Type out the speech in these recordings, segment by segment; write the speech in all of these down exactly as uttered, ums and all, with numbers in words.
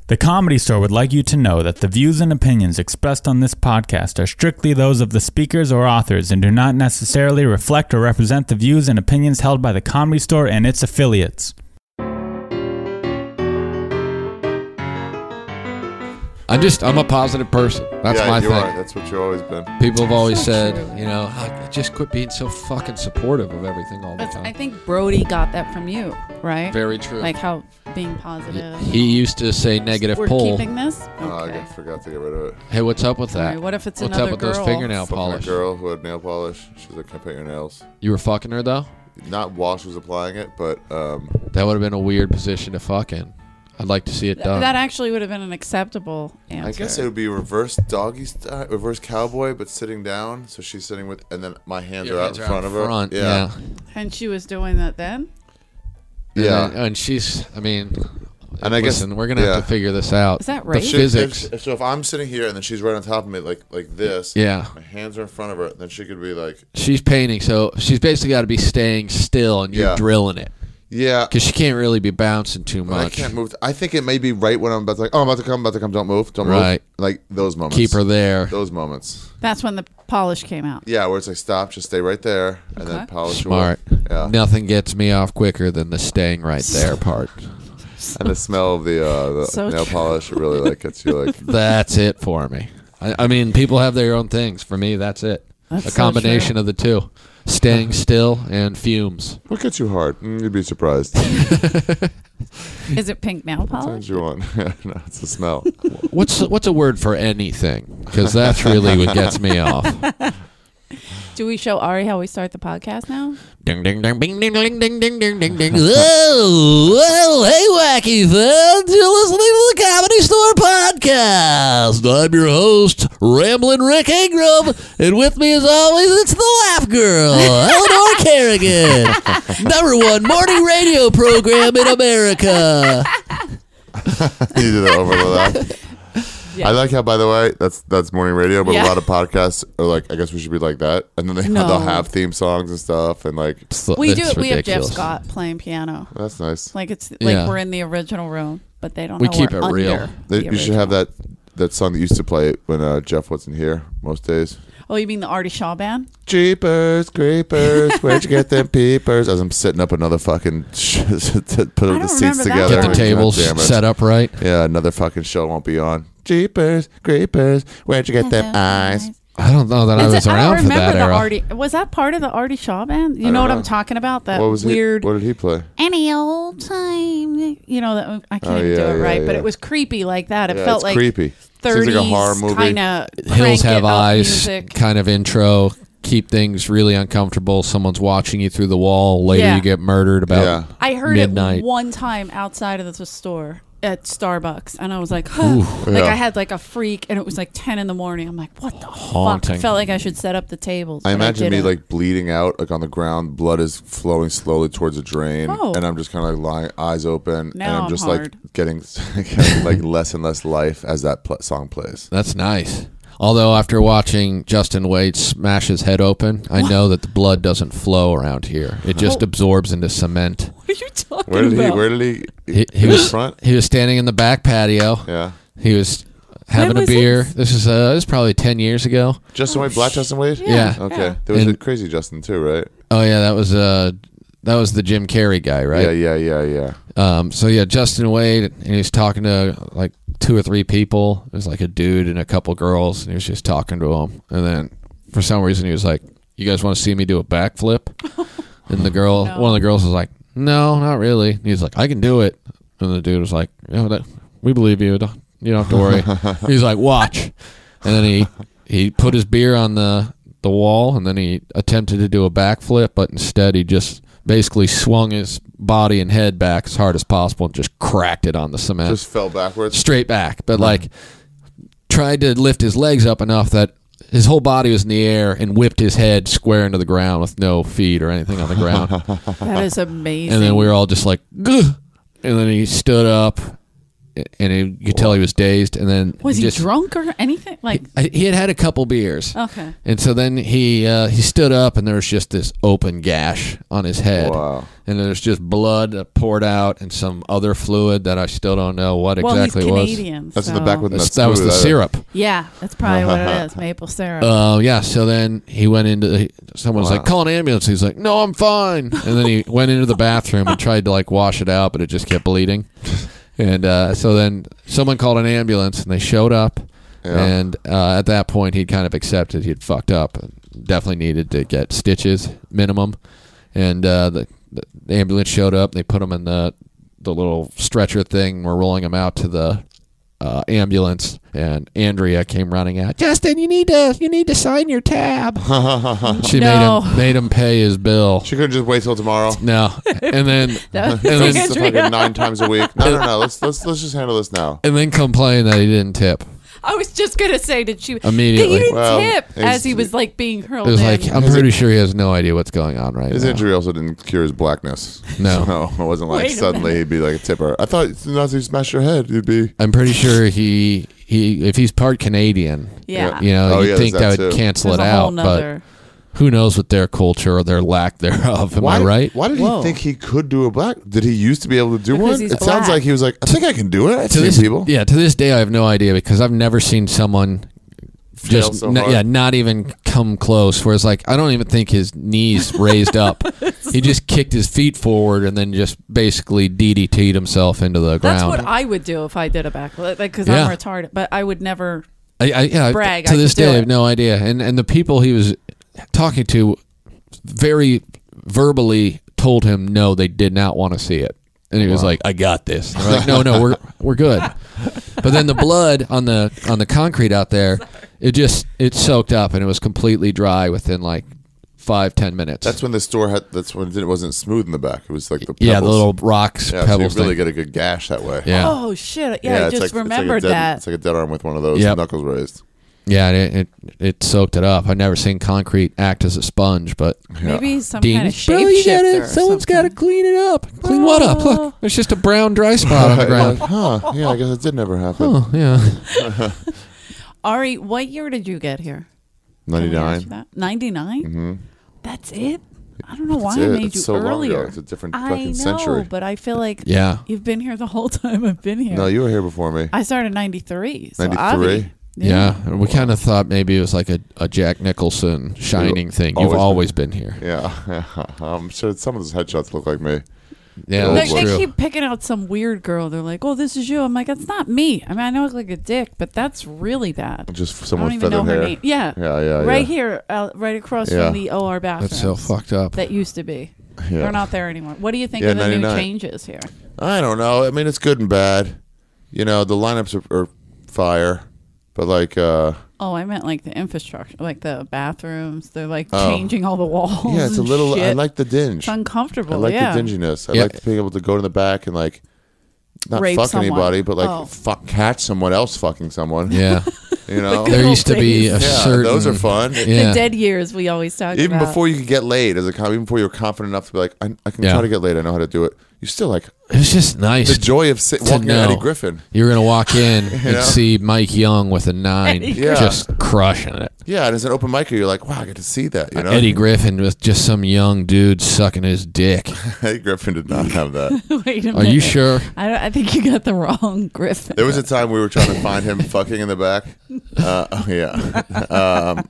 The Comedy Store would like you to know that the views and opinions expressed on this podcast are strictly those of the speakers or authors and do not necessarily reflect or represent the views and opinions held by the Comedy Store and its affiliates. I'm just, I'm a positive person. That's yeah, my you thing. Are. That's what you've always been. People have always So said, true. you know, "Oh, just quit being so fucking supportive of everything all the That's, time." I think Brody got that from you, right? Very true. Like how being positive. He used to say negative We're pull. keeping this? Okay. Oh, I forgot to get rid of it. Hey, what's up with All that? right, what if it's What's another up with girl? those fingernail Fucking polish? a girl who had nail polish. She's like, can I paint your nails? You were fucking her though? Not while she was applying it, but um, That would have been a weird position to fuck in. I'd like to see it Th- done. That actually would have been an acceptable answer. I guess it would be reverse doggy style, reverse cowboy, but sitting down. So she's sitting with, and then my hands Your are hands out are in front out of her. front, Yeah. yeah. And she was doing that then? And Yeah. then- and she's, I mean, And I guess- listen, we're gonna have yeah. to figure this out. Is that The rape? She- physics. if- so if I'm sitting here and then she's right on top of me, like like this. Yeah. My hands are in front of her. Then she could be like, She's painting, so she's basically got to be staying still, and you're Yeah. drilling it yeah. because she can't really be bouncing too I much. can't move. I think it may be right when I'm about to like, oh, I'm about to come, about to come. Don't move. Don't Right. move. Like those moments. Keep her there. Those moments. That's when the polish came out. Yeah, where it's like, stop, just stay right there, and then Okay. polish Smart. away. Yeah. Nothing gets me off quicker than the staying right there part. And the smell of the, uh, the So nail true. polish really like gets you like. That's it for me. I, I mean, people have their own things. For me, that's it. That's a so combination true. of the two: staying still and fumes. What gets you hard? Mm, you'd be surprised. Is it pink nail polish? Sometimes you want. No, it's the smell. What's what's a word for anything? Because that's really what gets me off. Do we show Ari how we start the podcast now? Ding ding ding ding ding ding ding ding ding ding ding. Whoa, well, hey, wacky fans! You're listening to the Comedy Store podcast. I'm your host, Ramblin' Rick Ingram, and with me, as always, it's the Laugh Girl, Eleanor Kerrigan, number one morning radio program in America. You did it over the laugh. Yeah. I like how, by the way, that's that's morning radio, but Yeah. a lot of podcasts are like, I guess we should be like that, and then they No. they'll have theme songs and stuff, and like We do. It's We have Jeff ridiculous. Scott playing piano. that's nice. Like it's like Yeah. we're in the original room, but they don't We know keep we're it under real. They, the you should have original. that that song that used to play when uh, Jeff wasn't here most days. Oh, you mean the Artie Shaw band? Jeepers, creepers, where'd you get them peepers? As I'm sitting up another fucking sh- to put I the don't seats remember that together. Get the God tables God damn it. set up right. Yeah, another fucking show won't be on. Jeepers, creepers, where'd you get them eyes? I don't know that I Is was it- I around don't for remember that the era. Artie. Was that part of the Artie Shaw band? You I know don't what know. I'm talking about? That What was weird. he? What did he play? Any old time. You know that I can't Oh, even do yeah, it right, yeah, but yeah. it was creepy like that. It Yeah, felt it's like creepy. thirties Seems like a horror movie. kind of Hills Have Eyes music. kind of intro. Keep things really uncomfortable. Someone's watching you through the wall. Later, Yeah. you get murdered about. Yeah. I heard midnight. it one time outside of the store at Starbucks, and I was like, huh. like Yeah. I had like a freak, and it was like ten in the morning. I'm like, what the Haunting. fuck? I felt like I should set up the tables. I but imagine me didn't. like bleeding out, like on the ground. Blood is flowing slowly towards a drain, Oh. and I'm just kind of like lying, eyes open, Now and I'm I'm just hard. like getting, getting like less and less life as that pl- song plays. That's nice. Although after watching Justin Wade smash his head open, I know that the blood doesn't flow around here. It just Oh. absorbs into cement. What are you talking Where did he? about? Where did he? He, he in was front. he was standing in the back patio. Yeah, He was having a was beer. this? This is uh, this is probably ten years ago. Justin Wade, Black Justin Wade. Yeah. Okay, yeah. there was And- a crazy Justin too, right? Oh yeah, that was uh that was the Jim Carrey guy, right? Yeah, yeah, yeah, yeah. Um, so yeah, Justin Wade, and he was talking to like two or three people. There's like a dude and a couple girls, and he was just talking to them. And then for some reason, he was like, "You guys want to see me do a backflip?" And the girl, No. one of the girls, was like, "No, not really." And he's like, "I can do it." And the dude was like, "Yeah, that, we believe you. Don't, you don't have to worry." He's like, "Watch." And then he he put his beer on the the wall, and then he attempted to do a backflip, but instead he just basically swung his body and head back as hard as possible and just cracked it on the cement. Just fell backwards. Straight back. But like tried to lift his legs up enough that his whole body was in the air and whipped his head square into the ground with no feet or anything on the ground. That is amazing. And then we were all just like, "Gugh." And then he stood up and he, you could tell he was dazed. And then Was he just, drunk or anything? Like, I, he had had a couple beers. okay. And so then he uh, he stood up, and there was just this open gash on his head. Wow. And there's just blood that poured out and some other fluid that I still don't know what Well, exactly he's it was. Canadian. That's in the so- back with That's- that that was the smooth- syrup. Yeah, that's probably what it is. Maple syrup. Uh, yeah, so then he went into the, someone was Wow. like, call an ambulance. He's like, no, I'm fine. And then he went into the bathroom and tried to like wash it out, but it just kept bleeding. And uh, so then someone called an ambulance, and they showed up. Yeah. And uh, at that point, he'd kind of accepted he'd fucked up and definitely needed to get stitches minimum. And uh, the, the ambulance showed up. They put him in the the little stretcher thing. We're rolling him out to the uh, ambulance, and Andrea came running out. Justin, you need to you need to sign your tab. She No. made him made him pay his bill. She couldn't just wait till tomorrow. No, and then That was and then, It's fucking nine times a week. No, no, no. Let's let's let's just handle this now. and then complain that he didn't tip. I was just gonna say, did she Immediately. He didn't Well, tip he's- as he was like being hurled It was in. like I'm His- pretty sure he has no idea what's going on right His now. injury also didn't cure his blackness. No. So it wasn't like Wait a suddenly minute. he'd be like a tipper. I thought as soon as he smashed your head, you'd be. I'm pretty sure he he if he's part Canadian, yeah. you know, Oh, you'd yeah, think there's that that would too. cancel There's it a whole out, nother. but who knows what their culture or their lack thereof? Am why, I right? Why did Whoa. he think he could do a black? Did he used to be able to do Because one? he's It sounds black. like he was like, I think I can do it. I've To seen this, people. yeah, to this day, I have no idea because I've never seen someone Fail just so n- hard. yeah, not even come close. Whereas like I don't even think his knees raised up. He just kicked his feet forward and then just basically D D T'd himself into the That's ground. what I would do if I did a backflip, like because Yeah. I'm retarded. But I would never. I, I, yeah, brag, to I this could do day, I it. have no idea. And and the people he was talking to very verbally told him no, they did not want to see it. And he was like, "I got this." And they're like, "No, no, we're we're good." But then the blood on the on the concrete out there, it just it soaked up and it was completely dry within like five ten minutes. That's when the store had. That's when it wasn't smooth in the back. It was like the pebbles. yeah, the little rocks, Yeah, pebbles. so you really thing. get a good gash that way. yeah, Oh shit! Yeah, I it's just like, it's like a remembered dead- that. It's like a dead arm with one of those Yep. knuckles raised. yeah, and it, it it soaked it up. I've never seen concrete act as a sponge, but Maybe some Dean, kind of bro, you gotta, shapeshifter. or someone's got to something. clean it up. Clean what up? Oh. Look, there's just a brown dry spot on the ground. Huh? Yeah, I guess it did never happen. Oh yeah. Ari, what year did you get here? Ninety-nine. ninety-nine? Mm-hmm. That's it? I don't know why That's I it. made It's you so long earlier. ago. It's a different I fucking know, century. but I feel like Yeah. you've been here the whole time I've been here. No, you were here before me. I started ninety-three. So ninety-three? Avi- Yeah. And we kind of thought maybe it was like a, a Jack Nicholson Shining thing. You've always always been here. Yeah, I'm sure some of those headshots look like me. Yeah, Like, Like, that's Old they true. keep picking out some weird girl. They're like, "Oh, this is you." I'm like, "It's not me." I mean, I know I look like a dick, but that's really bad. Just I someone don't with even know feathered her hair. name. Yeah, Yeah, yeah, right yeah. here, uh, right across Yeah. from the O R bathroom. That's so fucked up. That used to be. Yeah. They're not there anymore. What do you think Yeah, of the new ninety-nine. changes here? I don't know. I mean, it's good and bad. You know, the lineups are, are fire, but like, uh, Oh, I meant like the infrastructure, like the bathrooms. They're like Oh. changing all the walls. yeah, it's a and little. I shit. like the dinge. It's uncomfortable. I like yeah. the dinginess. I Yeah. like being able to go to the back and like not Rape fuck someone. anybody, but like Oh. fuck catch someone else fucking someone. Yeah. You know. Good There old used to be a days. yeah, certain. those are fun. Yeah. The dead years we always talk Even about. before you could get laid as a com, even before you were confident enough to be like, I, I can Yeah. try to get laid. I know how to do it. You still like It was just nice. the joy of sit, to walking know. at Eddie Griffin. You're gonna walk in and know? see Mike Young with a nine, Eddie Yeah. just crushing it. Yeah, and as an open micer, you're like, wow, I get to see that. You know, Eddie Griffin with just some young dude sucking his dick. Eddie Griffin did not have that. Wait a Are minute. you sure? I, don't, I think you got the wrong Griffin. There was a time we were trying to find him fucking in the back. Uh, oh yeah, um,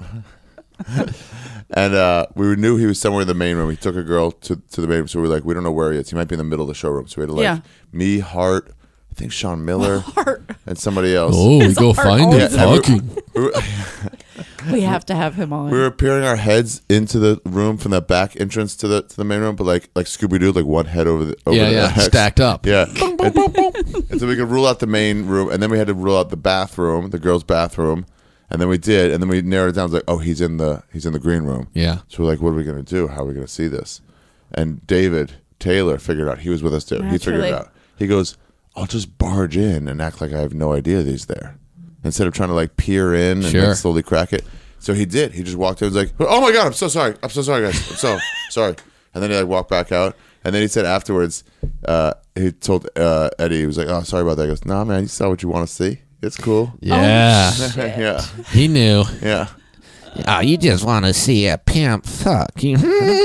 and uh, we knew he was somewhere in the main room. He took a girl to, to the main room, so we were like, we don't know where he is. He might be in the middle of the showroom. So we had to like Yeah. me, Hart, I think Sean Miller, Heart. and somebody else. Oh, we His go heart find always it. Yeah, and we- Fucking. We were, We have to have him on. we were peering our heads into the room from that back entrance to the to the main room, but like like Scooby Doo, like one head over the over Yeah, the yeah, next. stacked up. Yeah. and, and so we could rule out the main room, and then we had to rule out the bathroom, the girls' bathroom, and then we did, and then we narrowed it down. It was like, oh, he's in the he's in the green room. Yeah. So we're like, what are we gonna do? How are we gonna see this? And David Taylor figured out. He was with us too. He figured Naturally. it out. He goes, I'll just barge in and act like I have no idea that he's there, instead of trying to like peer in and Sure. then slowly crack it. So he did. He just walked in and was like, oh my God, I'm so sorry. I'm so sorry, guys. I'm so sorry. And then he like walked back out. And then he said afterwards, uh, he told uh, Eddie, he was like, "Oh, sorry about that." He goes, "Nah, man, you saw what you want to see. It's cool." Yeah. Oh, yeah, He knew. yeah. Oh, you just want to see a pimp fuck. You-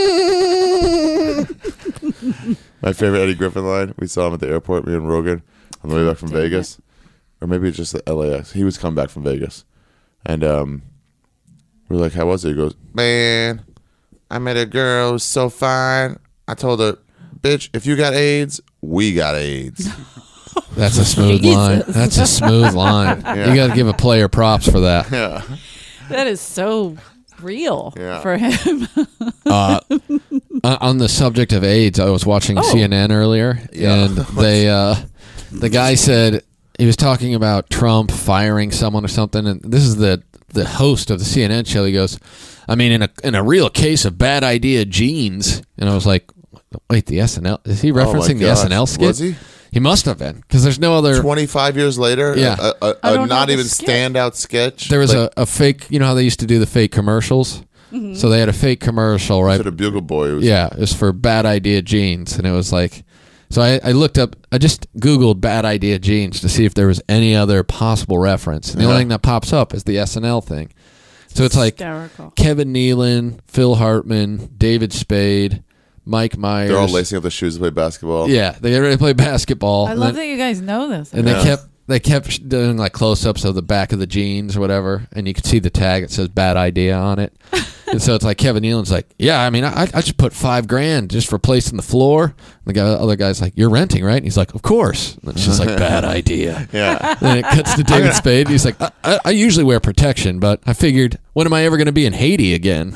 My favorite Eddie Griffin line. We saw him at the airport. Me and Rogan on the way back from Vegas, or maybe it's just the L A X. He was coming back from Vegas, and um, we we're like, "How was it?" He goes, "Man, I met a girl who's so fine. I told her, bitch, if you got AIDS, we got AIDS." That's a smooth Jesus. line. That's a smooth line. Yeah. You got to give a player props for that. Yeah, That is so real Yeah. for him. Uh, on the subject of AIDS, I was watching Oh. C N N earlier, Yeah. and they uh, the guy said he was talking about Trump firing someone or something, and this is the the host of the C N N show. He goes, "I mean, in a in a real case of bad idea genes," and I was like, "Wait, the S N L? Is he Oh my referencing the gosh. S N L skit?" Was he? He must have been, because there's no other. Twenty-five years later, Yeah. a, a, I a don't know not the even skit. standout sketch. There was like, a, a fake. You know how they used to do the fake commercials? Mm-hmm. So they had a fake commercial, right? sort of Bugle Boy. It was, Yeah, it was for Bad Idea Jeans, and it was like, so I, I looked up, I just Googled Bad Idea Jeans to see if there was any other possible reference. And the Yeah. only thing that pops up is the S N L thing. So it's like Hysterical. Kevin Nealon, Phil Hartman, David Spade, Mike Myers. They're all lacing up the shoes to play basketball. Yeah, they already play basketball. I and love then- that you guys know this. and Yeah. they kept they kept doing like close-ups of the back of the jeans or whatever, and you could see the tag. It says "Bad Idea" on it, and so it's like Kevin Nealon's like, "Yeah, I mean, I, I just put five grand just for placing the floor." And the guy, other guy's like, "You're renting, right?" And he's like, "Of course." And it's just like, "Bad idea." Yeah. Then it cuts to David Spade. And he's like, I, I, "I usually wear protection, but I figured, when am I ever going to be in Haiti again?"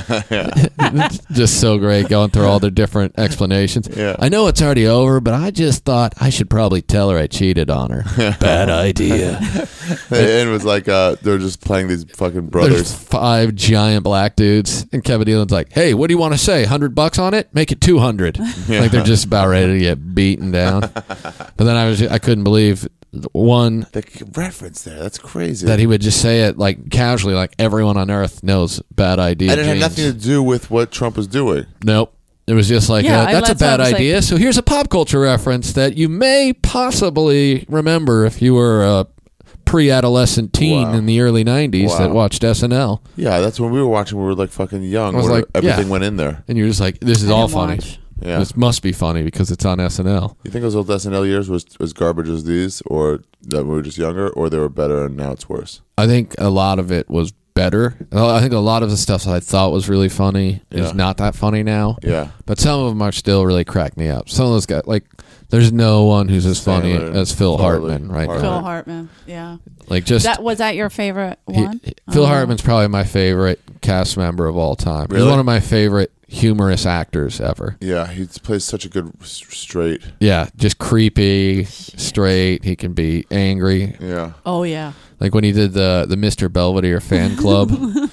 It's just so great going through all their different explanations. Yeah. I know it's already over, but I just thought I should probably tell her I cheated on her. Bad idea. And it was like uh, they're just playing these fucking There's brothers. five giant black dudes, and Kevin Nealon's like, "Hey, what do you want to say? Hundred bucks on it? Make it two hundred." Like they're just about ready to get beaten down. But then I was, I couldn't believe one The reference there. That's crazy. that he would just say it like casually, like everyone on earth knows bad idea. and it had James. nothing to do with what Trump was doing. Nope. It was just like, Yeah, uh, I- that's a that's what I bad was like- idea. So here's a pop culture reference that you may possibly remember if you were a pre-adolescent teen Wow. in the early nineties Wow. that watched S N L. Yeah, that's when we were watching. We were like fucking young. I was where like, everything yeah. went in there. And you're just like, this is I all didn't funny. watch. Yeah. This must be funny because it's on S N L. You think those old S N L years was as garbage as these, or that we were just younger, or they were better and now it's worse? I think a lot of it was better. I think a lot of the stuff that I thought was really funny Yeah. is not that funny now. Yeah. But some of them are still really crack me up. Some of those guys, like, there's no one who's as funny Sandler, as Phil Farley, Hartman right Hartman. now. Phil Hartman. Yeah. Like, just That was that your favorite he- one? he- Phil Oh. Hartman's probably my favorite cast member of all time. He's Really? one of my favorite humorous actors ever. Yeah, he plays such a good s- straight. Yeah, just creepy, straight. He can be angry. Yeah. Oh yeah. Like when he did the the Mister Belvedere fan club,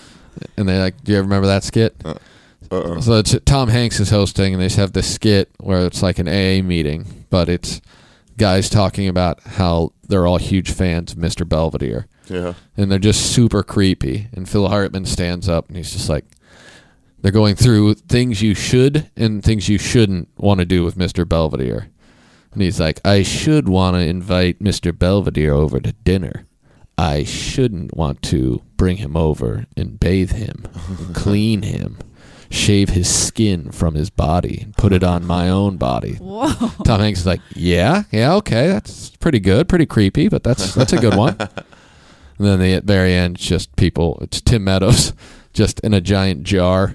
and they like, do you ever remember that skit? Uh-uh. So it's, Tom Hanks is hosting, and they just have this skit where it's like an A A meeting, but it's guys talking about how they're all huge fans of Mister Belvedere, Yeah. and they're just super creepy. And Phil Hartman stands up, and he's just like, they're going through things you should and things you shouldn't want to do with Mister Belvedere. And he's like, I should want to invite Mister Belvedere over to dinner. I shouldn't want to bring him over and bathe him, and clean him, shave his skin from his body, and put it on my own body. Whoa. Tom Hanks is like, yeah, yeah, okay, that's pretty good, pretty creepy, but that's that's a good one. And then the, at the very end, it's just people, it's Tim Meadows, just in a giant jar.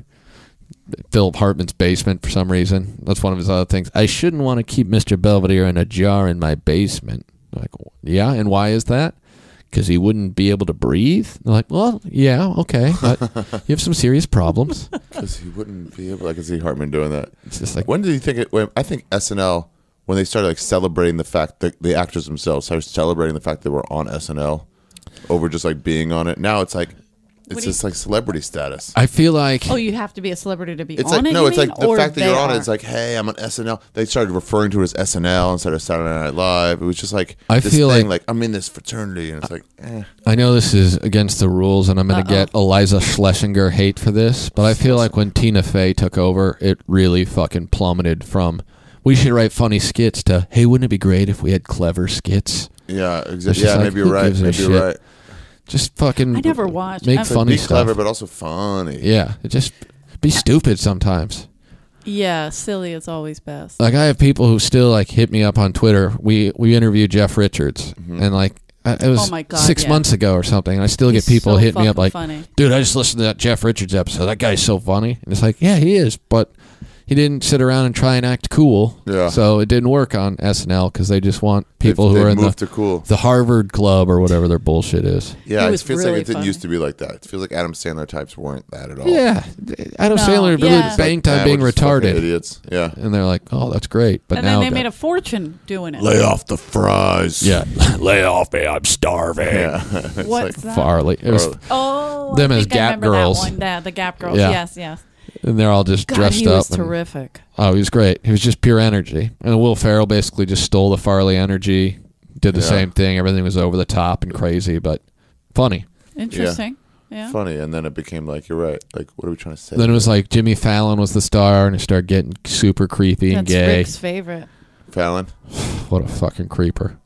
Philip Hartman's basement for some reason. That's one of his other things. I shouldn't want to keep Mister Belvedere in a jar in my basement. I'm like, yeah, and why is that? Because he wouldn't be able to breathe? They're like, well, yeah, okay, but you have some serious problems. Because he wouldn't be able. I can see Hartman doing that. It's just like, When did you think it? When, I think S N L, when they started like celebrating the fact that the actors themselves started celebrating the fact they were on S N L over just like being on it. Now it's like It's do you- just like celebrity status. I feel like Oh, you have to be a celebrity to be It's on like it. no, you it's mean? like the Or fact that they you're on it. are? It's like, hey, I'm on S N L. They started referring to it as S N L instead of Saturday Night Live. It was just like I this feel thing, like- like I'm in this fraternity, and it's like, eh. I know this is against the rules, and I'm going to Uh-oh. get Eliza Schlesinger hate for this, but I feel like when Tina Fey took over, it really fucking plummeted from we should write funny skits to hey, wouldn't it be great if we had clever skits? Yeah, It's exactly. just Yeah, like, maybe you're who right. gives a Maybe shit? you're right. Just fucking I never watched. make I've- funny Be stuff. clever, but also funny. Yeah, it just be stupid sometimes. Yeah, silly is always best. Like I have people who still like hit me up on Twitter. We we interviewed Jeff Richards, and like I- it was Oh my God, six yeah. months ago or something. I still He's get people so hit me up fucking like, funny. "Dude, I just listened to that Jeff Richards episode. That guy's so funny." And it's like, yeah, he is, but he didn't sit around and try and act cool. Yeah. So it didn't work on S N L because they just want people They've- who are they've in moved the to cool. the Harvard Club or whatever their bullshit is. Yeah, He it was feels really like it didn't funny. used to be like that. It feels like Adam Sandler types weren't that at all. Yeah, Adam No, Sandler really yeah. banked on Eh, being we're just fucking retarded, idiots. Yeah. and they're like, "Oh, that's great." But and now then they that- made a fortune doing it. Lay off the fries. yeah, lay off me, I'm starving. Yeah. It's What's like, that? Farley. It was, Or- Oh, Them I as think I Gap remember girls. That one. The, the Gap girls. Yeah. Yes, yes. and they're all just God, dressed he up. was and- terrific. Oh, he was great. He was just pure energy. And Will Ferrell basically just stole the Farley energy, did the Yeah. same thing. Everything was over the top and crazy, but funny. Interesting. Yeah. funny, and then it became like you're right. Like, what are we trying to say? Then it was like Jimmy Fallon was the star, and it started getting super creepy and That's gay. Rick's favorite. Fallon. What a fucking creeper.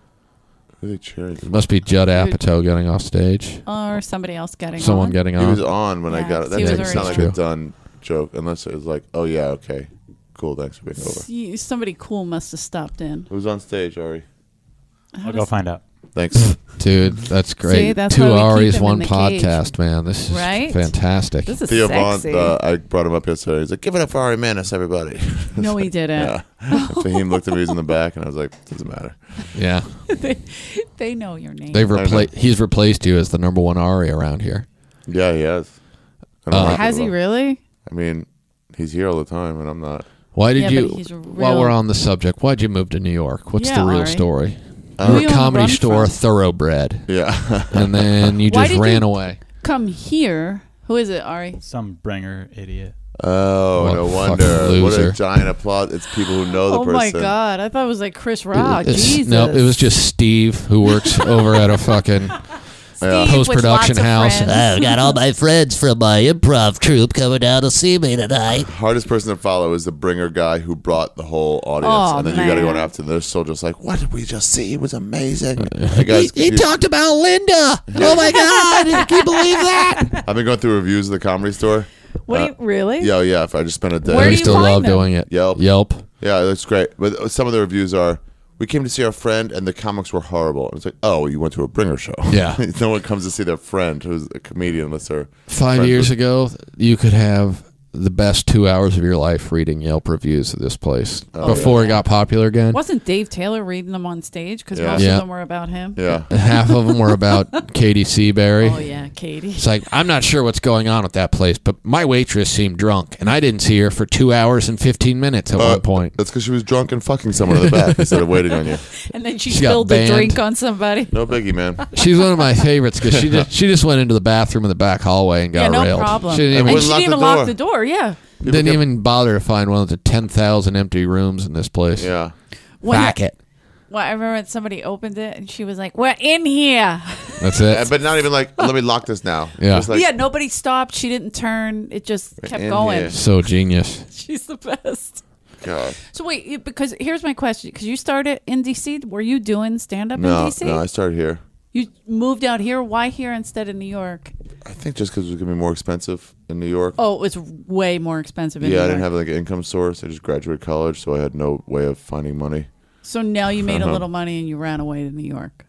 Who are they cheering? It must be Judd Apatow getting off stage. Or somebody else getting Someone on. getting He was on. on when I Yeah, got it. That he was didn't already sound like on. a done joke, unless it was like, oh yeah, okay, cool, thanks for being over. See, somebody cool must have stopped in. Who's on stage, Ari? I'll go find out. Thanks. Dude, that's great. See, that's Two why we keep Ari's, him one in the cage. podcast, man. This is Right? fantastic. This is Theo sexy. Vaughn, uh, I brought him up yesterday. He's like, give it up for Ari Manis, everybody. no, he didn't. Yeah. Fahim looked at me, he's in the back, and I was like, doesn't matter. yeah. they, they know your name. They've I know. replaced. He's replaced you as the number one Ari around here. Yeah, he has. I don't Uh, like Has it he at all. really? I mean, he's here all the time, and I'm not. Why did Yeah, you? but he's a While real- we're on the subject, why'd you move to New York? What's Yeah, the real Ari. story? Uh, You're you a on the comedy run store from? thoroughbred, Yeah. and then you Why just did ran you- away. Come here. Who is it, Ari? Some bringer idiot. Oh, What no a wonder. fucking What loser. a giant applause. It's people who know the Oh person. my God! I thought it was like Chris Rock. It's- Jesus. No, it was just Steve who works over at a fucking Steve Yeah. with post-production lots of house. friends. I've got all my friends from my improv troupe coming down to see me tonight. Hardest person to follow is the bringer guy who brought the whole audience, Oh, and then you got to go man. after. They're still just like, "What did we just see? It was amazing." That guy's He, he confused. talked about Linda. Oh my God! Can you believe that? I've been going through reviews of the Comedy Store. What do Uh, you really? Yeah, yeah. If I just spent a day, Where I do you used to find love them? doing it. Yelp. Yelp. Yeah, that's great. But some of the reviews are, "We came to see our friend, and the comics were horrible." And it's like, "Oh, you went to a bringer show." Yeah. No one comes to see their friend who's a comedian unless they're Five friends years with- ago, you could have the best two hours of your life reading Yelp reviews of this place Oh, before yeah. it got popular again. Wasn't Dave Taylor reading them on stage? Because Yeah. most Yeah. of them were about him. Yeah. Half of them were about Katie Seabury. Oh yeah, Katie. It's like, I'm not sure what's going on with that place, but my waitress seemed drunk, and I didn't see her for two hours and fifteen minutes at Uh, one point. That's because she was drunk and fucking someone in the back instead of waiting on you. And then she, She got spilled the banned. drink on somebody. No biggie, man. She's one of my favorites because she just, she just went into the bathroom in the back hallway and got Yeah, no railed. problem. She didn't And even, And wouldn't she lock didn't the even lock door. the door. Yeah. People didn't kept- even bother to find one of the ten thousand empty rooms in this place. Yeah. When Back it. Well, I remember when somebody opened it and she was like, "We're in here." That's Uh, it. but not even like, let me lock this now. Yeah. Just like, yeah, nobody stopped. She didn't turn. It just kept in going. here. So genius. She's the best. God. So wait, you- because here's my question: because you started in D C, were you doing stand up in No, D C? no, I started here. You moved out here. Why here instead of New York? I think just because it was going to be more expensive in New York. Oh, it was way more expensive in yeah, New I York. didn't have like an income source. I just graduated college, so I had no way of finding money. So now you made a Uh-huh. little money and you ran away to New York.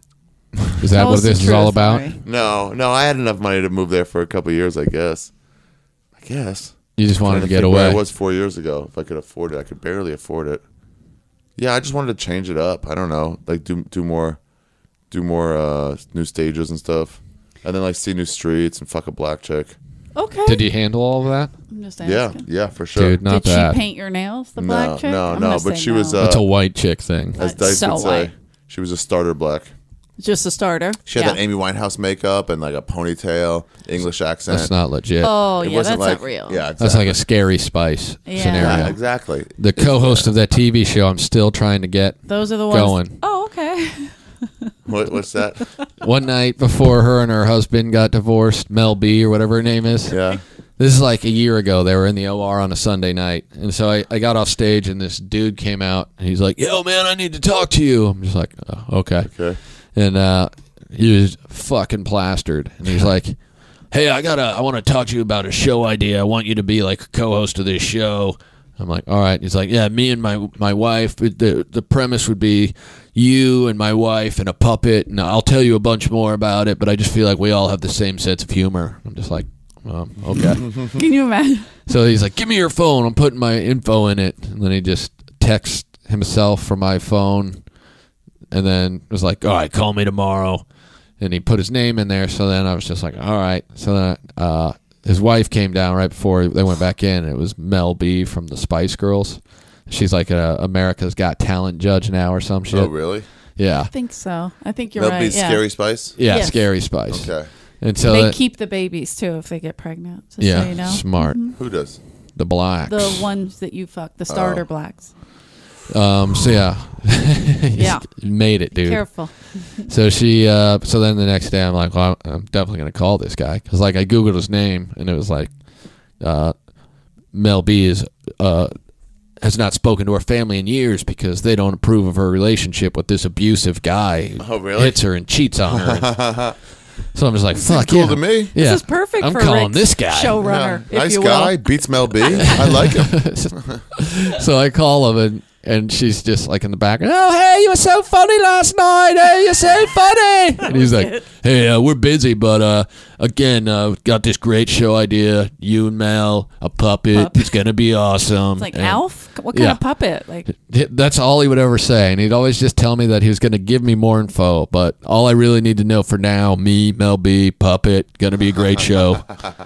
Is that Tell what us the this is all truth, about? Ari. No, no, I had enough money to move there for a couple of years, I guess. I guess. You just wanted Trying to get think where away. I was four years ago. If I could afford it, I could barely afford it. Yeah, I just wanted to change it up. I don't know, like do do more, do more uh, new stages and stuff, and then like see new streets and fuck a black chick. Okay. Did you handle all of that? I'm just Yeah, asking. yeah, for sure. Dude, not Did bad. she paint your nails, the No, black chick? no, I'm no, gonna but say she was, no. uh, That's a white chick thing. As Uh, Dice so would say, white. she was a starter black. Just a starter. She had yeah. that Amy Winehouse makeup and like a ponytail, English accent. That's not legit. Oh, It yeah, wasn't that's like, not real. Yeah, exactly. That's like a Scary Spice Yeah. scenario. Yeah, exactly. The co-host of that T V show, I'm still trying to get Those are the ones. going. Oh, okay. What, what's that? One night before her and her husband got divorced, Mel B or whatever her name is. Yeah. This is like a year ago. They were in the O R on a Sunday night. And so I, I got off stage and this dude came out and he's like, yo, man, I need to talk to you. I'm just like, oh, okay. Okay. And uh, he was fucking plastered. And he's like, hey, I gotta, I want to talk to you about a show idea. I want you to be like a co-host of this show. I'm like, all right. He's like, yeah, me and my my wife. The the premise would be you and my wife and a puppet, and I'll tell you a bunch more about it. But I just feel like we all have the same sense of humor. I'm just like, well, okay. Can you imagine? So he's like, give me your phone. I'm putting my info in it, and then he just texts himself from my phone, and then was like, all right, call me tomorrow. And he put his name in there. So then I was just like, all right. So then uh, his wife came down right before they went back in. And it was Mel B from the Spice Girls. She's like a America's Got Talent judge now or some shit. Oh, really? Yeah. I think so. I think you're That'll right. be yeah. Scary Spice? Yeah, Yes. Scary Spice. Okay. And so They that- keep the babies too if they get pregnant. Just yeah, so you know. smart. Who does? The blacks. The ones that you fuck, the starter Oh. blacks. Um. So yeah. Yeah. Made it, dude. Careful. So she, uh, so then the next day I'm like, well, I'm definitely going to call this guy. Because, like, I Googled his name, and it was like, uh, Mel B is, uh, has not spoken to her family in years because they don't approve of her relationship with this abusive guy who Oh, really? hits her and cheats on her. So I'm just like, fuck Cool yeah. to me. Yeah. This is perfect I'm for calling Rick's this guy. showrunner, Yeah. if Nice you guy. will. Beats Mel B. I like him. So I call him, and, and she's just like in the back, oh, hey, you were so funny last night. Hey, you're so funny. And he's like, hey, uh, we're busy, but uh, again, uh, got this great show idea. You and Mel, a puppet. Pup. It's going to be awesome. It's like And Alf. What kind yeah. of puppet? Like That's all he would ever say. And he'd always just tell me that he was going to give me more info. But all I really need to know for now, me, Mel B, puppet, going to be a great show.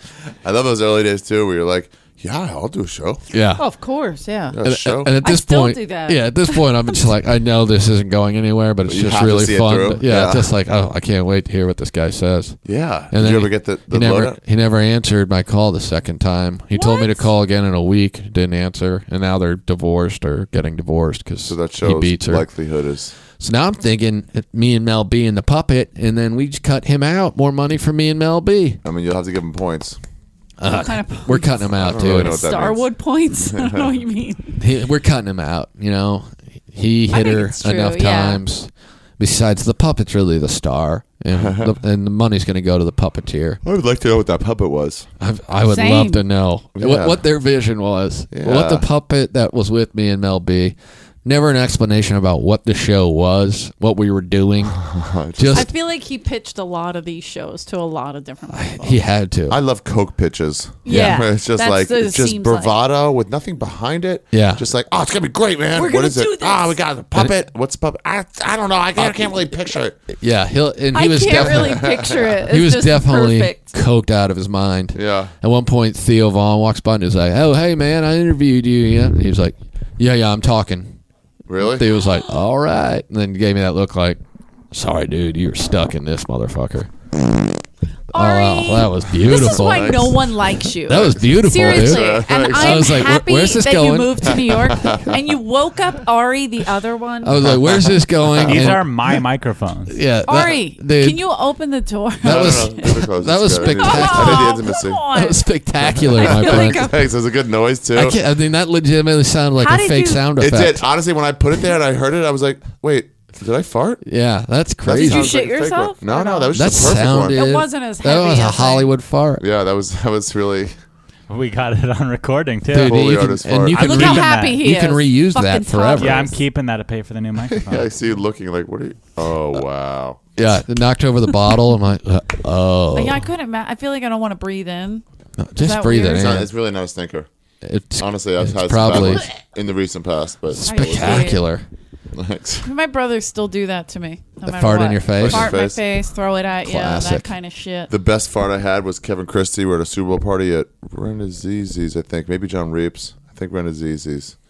I love those early days, too, where you're like, yeah, I'll do a show. Yeah. oh, of course, yeah. Yeah, a And, show. and at I this still point, do that. yeah, at this point, I'm just like, I know this isn't going anywhere, but it's You just have to really see it fun. through. But yeah, Yeah. just like, oh, I can't wait to hear what this guy says. yeah. And Did then you ever he- get the, He the never, loadout? he never answered my call the second time. He told me to What? call again in a week. Didn't answer, and now they're divorced or getting divorced because So that he shows beats her. likelihood is... So now I'm thinking uh, me and Mel B and the puppet, and then we just cut him out. More money for me and Mel B. I mean, you'll have to give him points. What kind of We're cutting him out, don't really dude. know what that Starwood points? I don't know what you mean. He, we're cutting him out. You know, he I hit think her it's true, enough yeah. times. Besides, the puppet's really the star, and the, and the money's going to go to the puppeteer. I would like to know what that puppet was. I, I would Same. love to know Yeah. what, what their vision was. Yeah. What the puppet that was with me and Mel B. Never an explanation about what the show was, what we were doing. I Just feel like he pitched a lot of these shows to a lot of different people. he had to. I love Coke pitches. Yeah. Where it's just That's like what it it's just seems like. bravado with nothing behind it. Yeah. Just like, oh, it's gonna be great, man. We're What gonna is do it? this. Ah, we got the puppet. What's the puppet? I, I don't know. I can't, I can't really picture it. yeah, he'll and he I was can't definitely really picture it. he It's was just definitely perfect. coked out of his mind. Yeah. At one point, Theo Vaughn walks by and is like, "Oh, hey man, I interviewed you." Yeah, and he was like, "Yeah, yeah, I'm talking." Really? Theo was like, "All right," and then gave me that look like, "Sorry, dude, you're stuck in this motherfucker." Ari, Oh, that was beautiful. This is why Nice. no one likes you. That was beautiful, Seriously, dude. and I I'm was like, where- happy where's this that you going? moved to New York and you woke up Ari, the other one. I was like, "Where's this going?" These And- are my microphones. yeah, that, Ari, dude, can you open the door? That No, no, was- no, keep it close. that It's was good. I need- spectacular. I need the Oh, intimacy. come on. that was spectacular, my feel friend. like Thanks. It was a good noise too. I, can't, I mean, that legitimately sounded like How a did fake you- sound It effect. did. Honestly, when I put it there and I heard it, I was like, wait, did I fart? Yeah, that's That crazy. Did you sounds shit like a fake yourself? one. No, Or no, no? that was That just a perfect sounded. one. It wasn't as That heavy was a as I- Hollywood fart. Yeah, that was that was really. We got it on recording too. Dude, Holy you can, artist and fart. you can Look re- how Keeping happy that. he You is. can reuse Fucking that forever. toddlers. Yeah, I'm keeping that to pay for the new microphone. Yeah, I see you looking like, what are you? Oh wow. Yeah, it knocked over the bottle. I'm like, uh, oh, Yeah, I couldn't. Ma- I feel like I don't want to breathe in. No, just that breathe weird? it It's, in. not, it's really not a stinker. It's Honestly, I've it's had probably some bad ones in the recent past, but spectacular. Thanks. My brothers still do that to me. No matter Fart in what. your face? Fart in my Face. face, throw it at you, Classic. that kind of shit. The best fart I had was Kevin Christie. We're at a Super Bowl party at Renazizi's, I think. Maybe John Reeps. I think Renazizi's.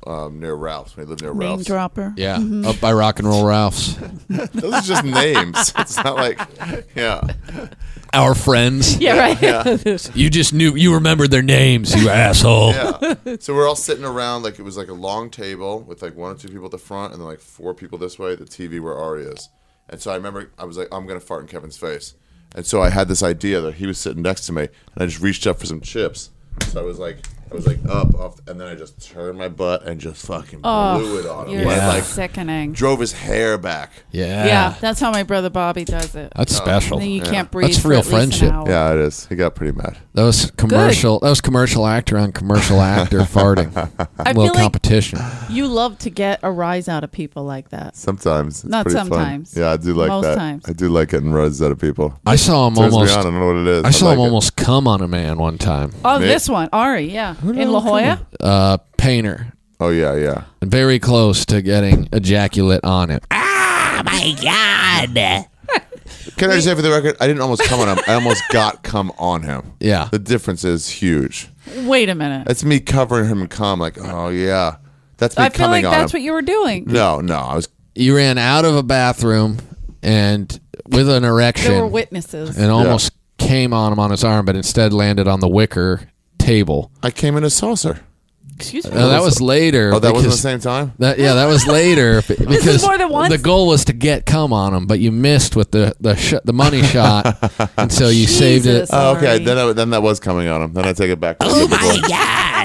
um, near Ralph's. We lived near Name Ralph's. dropper. Yeah, up by Rock and Roll Ralph's. Those are just names. It's not like, yeah. Our friends. Yeah, right. Yeah. You just knew, you remembered their names, you asshole. Yeah. So we're all sitting around, like it was like a long table with like one or two people at the front and then like four people this way, the T V where Ari is. And so I remember I was like, I'm going to fart in Kevin's face. And so I had this idea that he was sitting next to me and I just reached up for some chips. So I was like, I was like up, off, and then I just turned my butt and just fucking Oh, blew it on him. You're Yeah. Like sickening. drove his hair back. Yeah. Yeah, that's how my brother Bobby does it. That's special. And then you Yeah. can't breathe. That's for real at least an friendship. hour. Yeah, it is. He got pretty mad. That was commercial. That was commercial actor on commercial actor farting. I A little feel like competition. you love to get a rise out of people like that. Sometimes. It's Not pretty fun. sometimes. Yeah, I do like Most that. times. I do like getting runs out of people. I saw him Turns almost. me on. I don't know what it is. I saw like him it. almost come on a man one time. Oh, Me? this one, Ari, yeah, in La Jolla. Uh, Painter. Oh, yeah, yeah. Very close to getting ejaculate on it. Oh my God. Can I just say for the record, I didn't almost come on him. I almost got come on him. Yeah. The difference is huge. Wait a minute. That's me covering him in cum, like, oh, yeah. That's me I feel coming like on that's him. what you were doing. No, no. I was. You ran out of a bathroom and with an erection There were witnesses. and almost came on him on his arm, but instead landed on the wicker table. I came in a saucer. Excuse me. Uh, that was later. Oh, that wasn't the because- same time? That, yeah, that was later b- because more than once? the goal was to get cum on him, but you missed with the the sh- the money shot, and so you saved it. Jesus. Oh, okay. Sorry. Then, I, then that was coming on him. Then I take it back. Oh my God.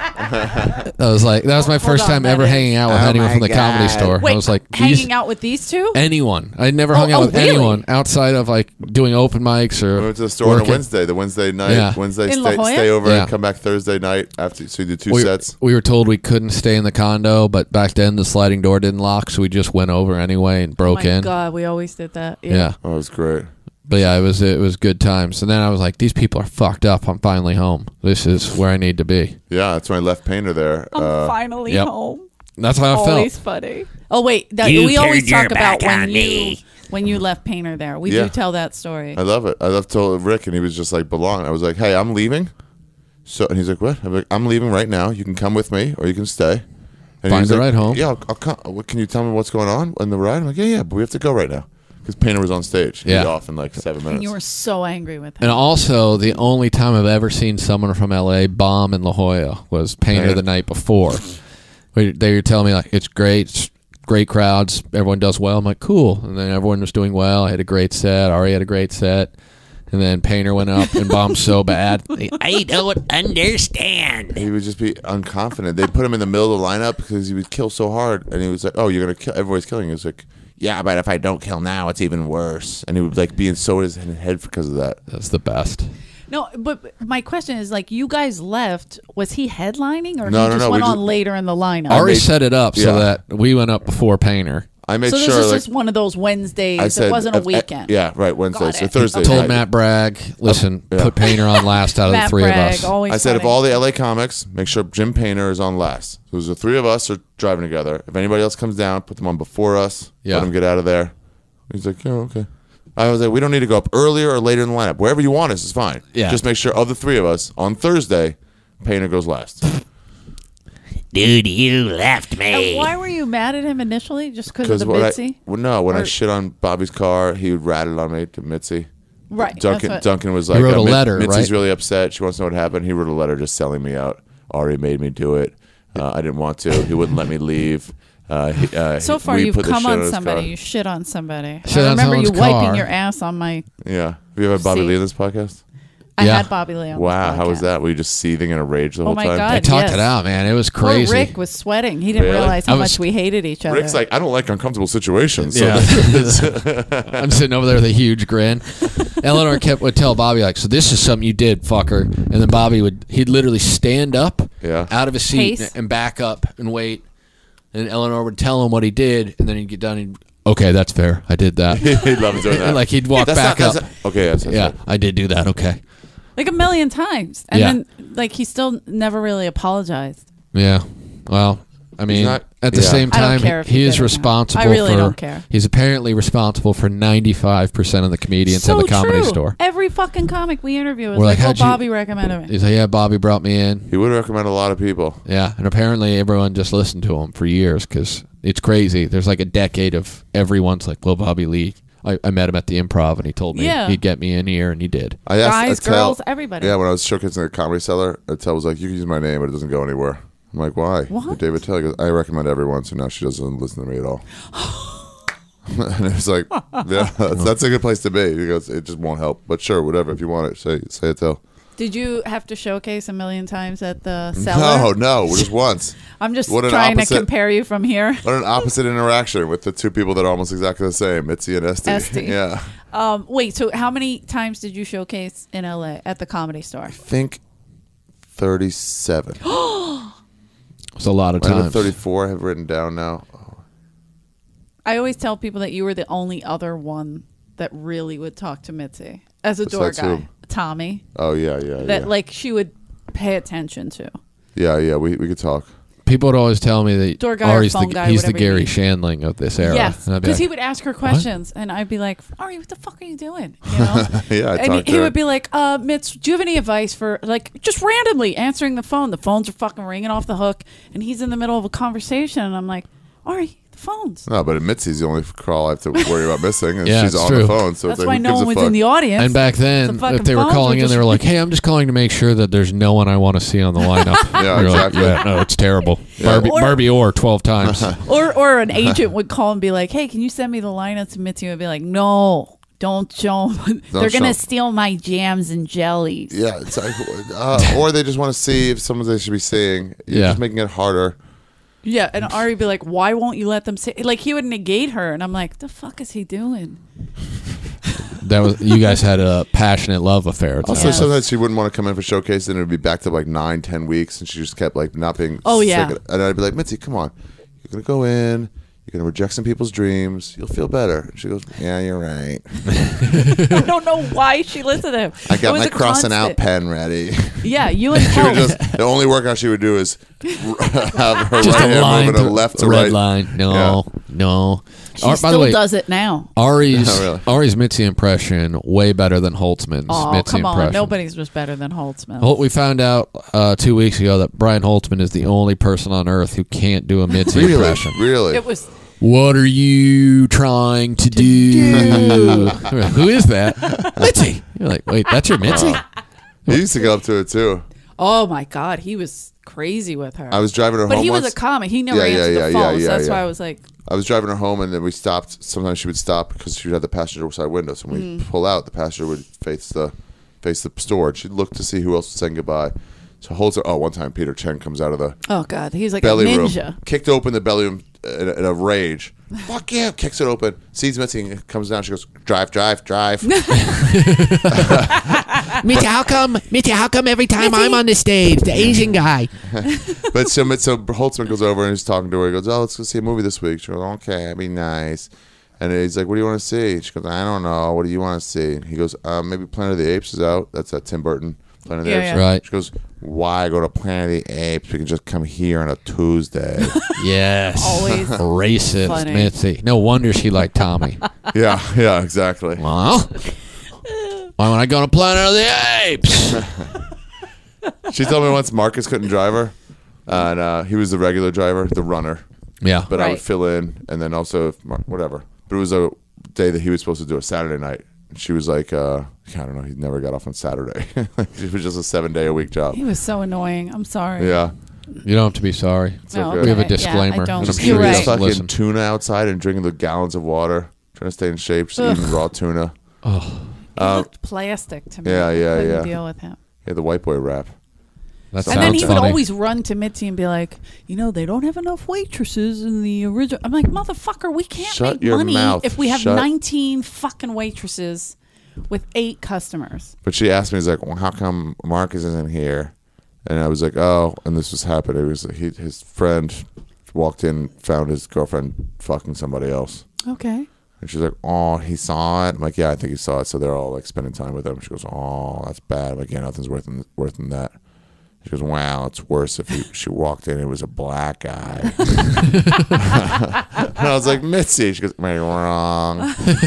That was like that was my first on, time that ever is- hanging out with Oh anyone my from the comedy God. store. Wait, I was like, hanging these- out with these two? anyone. I'd never Oh, hung out oh, with really? anyone outside of like doing open mics or We went to the store on a working. Wednesday. The Wednesday night. Yeah. Wednesday, In La stay, Jolla? stay over Yeah. and come back Thursday night after. So we did two We, sets. we were told we couldn't stay in the condo, but back then the sliding door didn't lock, so we just went over anyway and Oh broke my in. God, we always did that. Yeah. Yeah. Oh, it was great. But yeah, it was it was good times. And then I was like, these people are fucked up. I'm finally home. This is where I need to be. Yeah, that's when I left Painter there. I'm Uh, finally yep. home. That's how I Always felt. funny. Oh wait, that, You we always turned your talk about back when on you me. when you left Painter there. We Yeah. do tell that story. I love it. I love told Rick, and he was just like, "Belong." I was like, "Hey, I'm leaving." So, and he's like, "What?" I'm like, "I'm leaving right now. You can come with me, or you can stay." And he Find was the like, ride home. Yeah, I'll, I'll come. What, can you tell me what's going on in the ride? I'm like, "Yeah, yeah, but we have to go right now because Painter was on stage. He'd Yeah. be off in like seven minutes." And you were so angry with him. And also, the only time I've ever seen someone from L A bomb in La Jolla was Painter Yeah. the night before. Where they were telling me, like, it's great, it's great crowds, everyone does well. I'm like, cool. And then everyone was doing well. I had a great set. Ari had a great set. And then Painter went up and bombed so bad. I don't understand. He would just be unconfident. They'd put him in the middle of the lineup because he would kill so hard, and he was like, "Oh, you're gonna kill." Everybody's killing. He was like, "Yeah, but if I don't kill now, it's even worse." And he would like be in so his head because of that. That's the best. No, but my question is, like, you guys left. Was he headlining, or No, he no, just no, went we on just- later in the lineup? Ari made- set it up so Yeah. that we went up before Painter. I made so this sure, is like, just one of those Wednesdays. I said, it wasn't a if- weekend. yeah, right. Wednesday, Got so it. Thursday. Told night. Matt Bragg, listen, Yeah. put Painter on last out of Matt the three Bragg, of us. always I said, if funny. all the L A comics, make sure Jim Painter is on last. So the three of us are driving together. If anybody else comes down, put them on before us. Yeah. Let them get out of there. He's like, yeah, okay. I was like, we don't need to go up earlier or later in the lineup. Wherever you want us is fine. Yeah. Just make sure of the three of us on Thursday, Painter goes last. Dude, you left And me. why were you mad at him initially? Just because of Because the when I, Mitzi? well, no, when I Or- shit on Bobby's car, he would rattle on me to Mitzi. Right. Duncan that's what- Duncan was like, wrote uh, a Mit- letter, Mitzi's right? really upset. She wants to know what happened. He wrote a letter just selling me out. Ari made me do it. Uh, I didn't want to. He wouldn't let me leave. Uh, he, uh, So he- far, we you've put the come shit on his somebody. car. You shit on somebody. Shit I on remember you someone's wiping car. your ass on my. Yeah. Have you ever had Bobby See. Lee in this podcast? I Yeah. had Bobby Lee on. this Wow. How was podcast. that? Were you just seething in a rage the Oh whole my time? God. I talked yes. it out, man. It was Poor crazy. Rick was sweating. He didn't Really? realize how I was- much we hated each other. Rick's like, I don't like uncomfortable situations. So Yeah. this- I'm sitting over there with a huge grin. Eleanor kept would tell Bobby, like, so this is something you did, fucker. And then Bobby would he'd literally stand up Yeah. out of his seat Pace. and back up and wait. And Eleanor would tell him what he did, and then he'd get done and he'd, okay, that's fair. I did that. he loves doing that. And like he'd walk That's back not- up. that's not- okay. That's, that's yeah, right. I did do that. Okay. like a million times, and Yeah. then like he still never really apologized. Yeah. Well, I mean, He's not. At the Yeah. same I don't time, care if he you is get it now. responsible I really for. don't care. He's apparently responsible for ninety-five percent of the comedians so at the Comedy true. Store. Every fucking comic we interview is We're like, like, oh, how'd you- Bobby recommended me. He's like, yeah, Bobby brought me in. He would recommend a lot of people. Yeah, and apparently everyone just listened to him for years because it's crazy. There's like a decade of everyone's like, well, Bobby Lee. I, I met him at the Improv, and he told me Yeah. he'd get me in here, and he did. I asked Guys, Attell- girls, everybody. Yeah, when I was showcasing at Comedy Cellar, Attell was like, "You can use my name, but it doesn't go anywhere." I'm like, "Why?" What? David Attell goes, "I recommend everyone," so now she doesn't listen to me at all. And it was like, "Yeah, that's, that's a good place to be." He goes, "It just won't help, but sure, whatever. If you want it, say say Attell." Did you have to showcase a million times at the cellar? No, no, just once. I'm just What an trying opposite- to compare you from here. What an opposite interaction with the two people that are almost exactly the same, Mitzi and Esty. Esty. Yeah, Um, wait, so how many times did you showcase in L A at the Comedy Store? I think thirty-seven. It's a lot of I have times. thirty-four. I have written down now. I always tell people that you were the only other one that really would talk to Mitzi as a door Besides guy. who? Tommy, Oh yeah, yeah, that yeah. like she would pay attention to. yeah, yeah. We we could talk. People would always tell me that Door guy or Ari's phone the, guy, he's the whatever you Gary need. Shandling of this era. Yes, And I'd be because he like, would ask her questions, and I'd be like, "Ari, what the fuck are you doing?" You know, Yeah, I and talked he to her. would be like, uh, "Mitz, do you have any advice for like just randomly answering the phone? The phones are fucking ringing off the hook, and he's in the middle of a conversation, and I'm like, Ari, the phones." No, but Mitzi's the only crawl I have to worry about missing, and Yeah, she's it's on true. the phone. So That's it's like, why who no gives one a was fuck? in the audience. and back then, The fucking if they were phones calling were in, they just- were like, "Hey, I'm just calling to make sure that there's no one I want to see on the lineup." Yeah, We were like, exactly. yeah, no, it's terrible. Barbie, Or- Barbie Orr twelve times. Or or an agent would call and be like, "Hey, can you send me the lineup to Mitzi?" And I'd be like, "No, don't show 'em. They're show gonna 'em." steal my jams and jellies." Yeah, it's like, uh, or they just want to see if someone they should be seeing. You're Yeah. just making it harder. Yeah, and Ari would be like, "Why won't you let them say?" Like he would negate her, and I'm like, "The fuck is he doing?" That was you guys had a passionate love affair. It Also, sounds like. sometimes she wouldn't want to come in for showcase, and it would be back to like nine, ten weeks, and she just kept like not being. Oh, sick yeah. of it. And I'd be like, Mitzi, come on, you're gonna go in. You're gonna reject some people's dreams. You'll feel better. And she goes, "Yeah, you're right. I don't know why she listened to him. I It got was my a crossing out constant. pen ready." Yeah, you and She would Kel. just, the only workout she would do is have her Just right a hand line, moving to, to left to red right. line. No, Yeah. no. She Ar- by still the way, does it now. Ari's Oh, really? Ari's Mitzi impression way better than Holtzman's Oh, Mitzi come on. impression. Nobody's was better than Holtzman. Holt, we found out uh, two weeks ago that Brian Holtzman is the only person on earth who can't do a Mitzi Really, impression. really. It was What are you trying to do? Who is that? Mitzi. You're like, wait, that's your Mitzi? He used to go up to it too. oh my god, he was crazy with her. I was driving her but home he was once. a comic. He never Yeah, yeah, answered yeah, the yeah, phone. yeah, so that's yeah. why I was like, I was driving her home, and then we stopped. Sometimes she would stop because she would have the passenger side window. So when we Mm. pull out, the passenger would face the face the store. And she'd look to see who else was saying goodbye. So holds her. Oh, one time Peter Chen comes out of the oh god, he's like belly a room, ninja. kicked open the belly room in a, in a rage. Fuck yeah! Kicks it open, sees Mitzi, and comes down. She goes, "Drive, drive, drive." Mitzi, how come? Mitzi, how come every time I'm on the stage, the Asian guy? But so, so Holtzman goes over and he's talking to her. He goes, "Oh, let's go see a movie this week." She goes, "Okay, that'd be nice." And he's like, "What do you want to see?" She goes, "I don't know. What do you want to see?" He goes, um, "Maybe Planet of the Apes is out." That's that Tim Burton Planet of the Yeah, Apes. yeah. Right. She goes, "Why go to Planet of the Apes? We can just come here on a Tuesday." Yes. Always Racist funny. Mitzi. No wonder she liked Tommy. yeah, yeah, exactly. Well, why would I go to Planet of the Apes? She told me once Marcus couldn't drive her, and uh, he was the regular driver, the runner. Yeah. But I would Right. fill in, and then also if Mar- whatever. But it was a day that he was supposed to do a Saturday night. And she was like, uh, I don't know, he never got off on Saturday. It was just a seven day a week job. He was so annoying. I'm sorry. Yeah. You don't have to be sorry. No, okay. We have a okay. Yeah, I disclaimer. don't. and I'm You're sure he right. doesn't Fucking listen. tuna outside and drinking the gallons of water, trying to stay in shape, just Ugh. eating raw tuna. Oh, He looked plastic to me. yeah, yeah, I couldn't yeah. deal with him. Yeah, the white boy rap. that And then sounds he would funny. always run to Mitzi and be like, you know, they don't have enough waitresses in the original. I'm like, motherfucker, we can't Shut make your money mouth. if we have Shut- nineteen fucking waitresses with eight customers. But she asked me, he's like, well, how come Marcus isn't here? And I was like, oh, and this was happening. It was he, his friend walked in, found his girlfriend fucking somebody else. Okay. And she's like, oh, he saw it? I'm like, yeah, I think he saw it. So they're all like spending time with him. She goes, oh, that's bad. I'm like, yeah, nothing's worth than, worth than that. She goes, wow, it's worse if he, she walked in and it was a black guy. And I was like, Mitzi. She goes, am I wrong?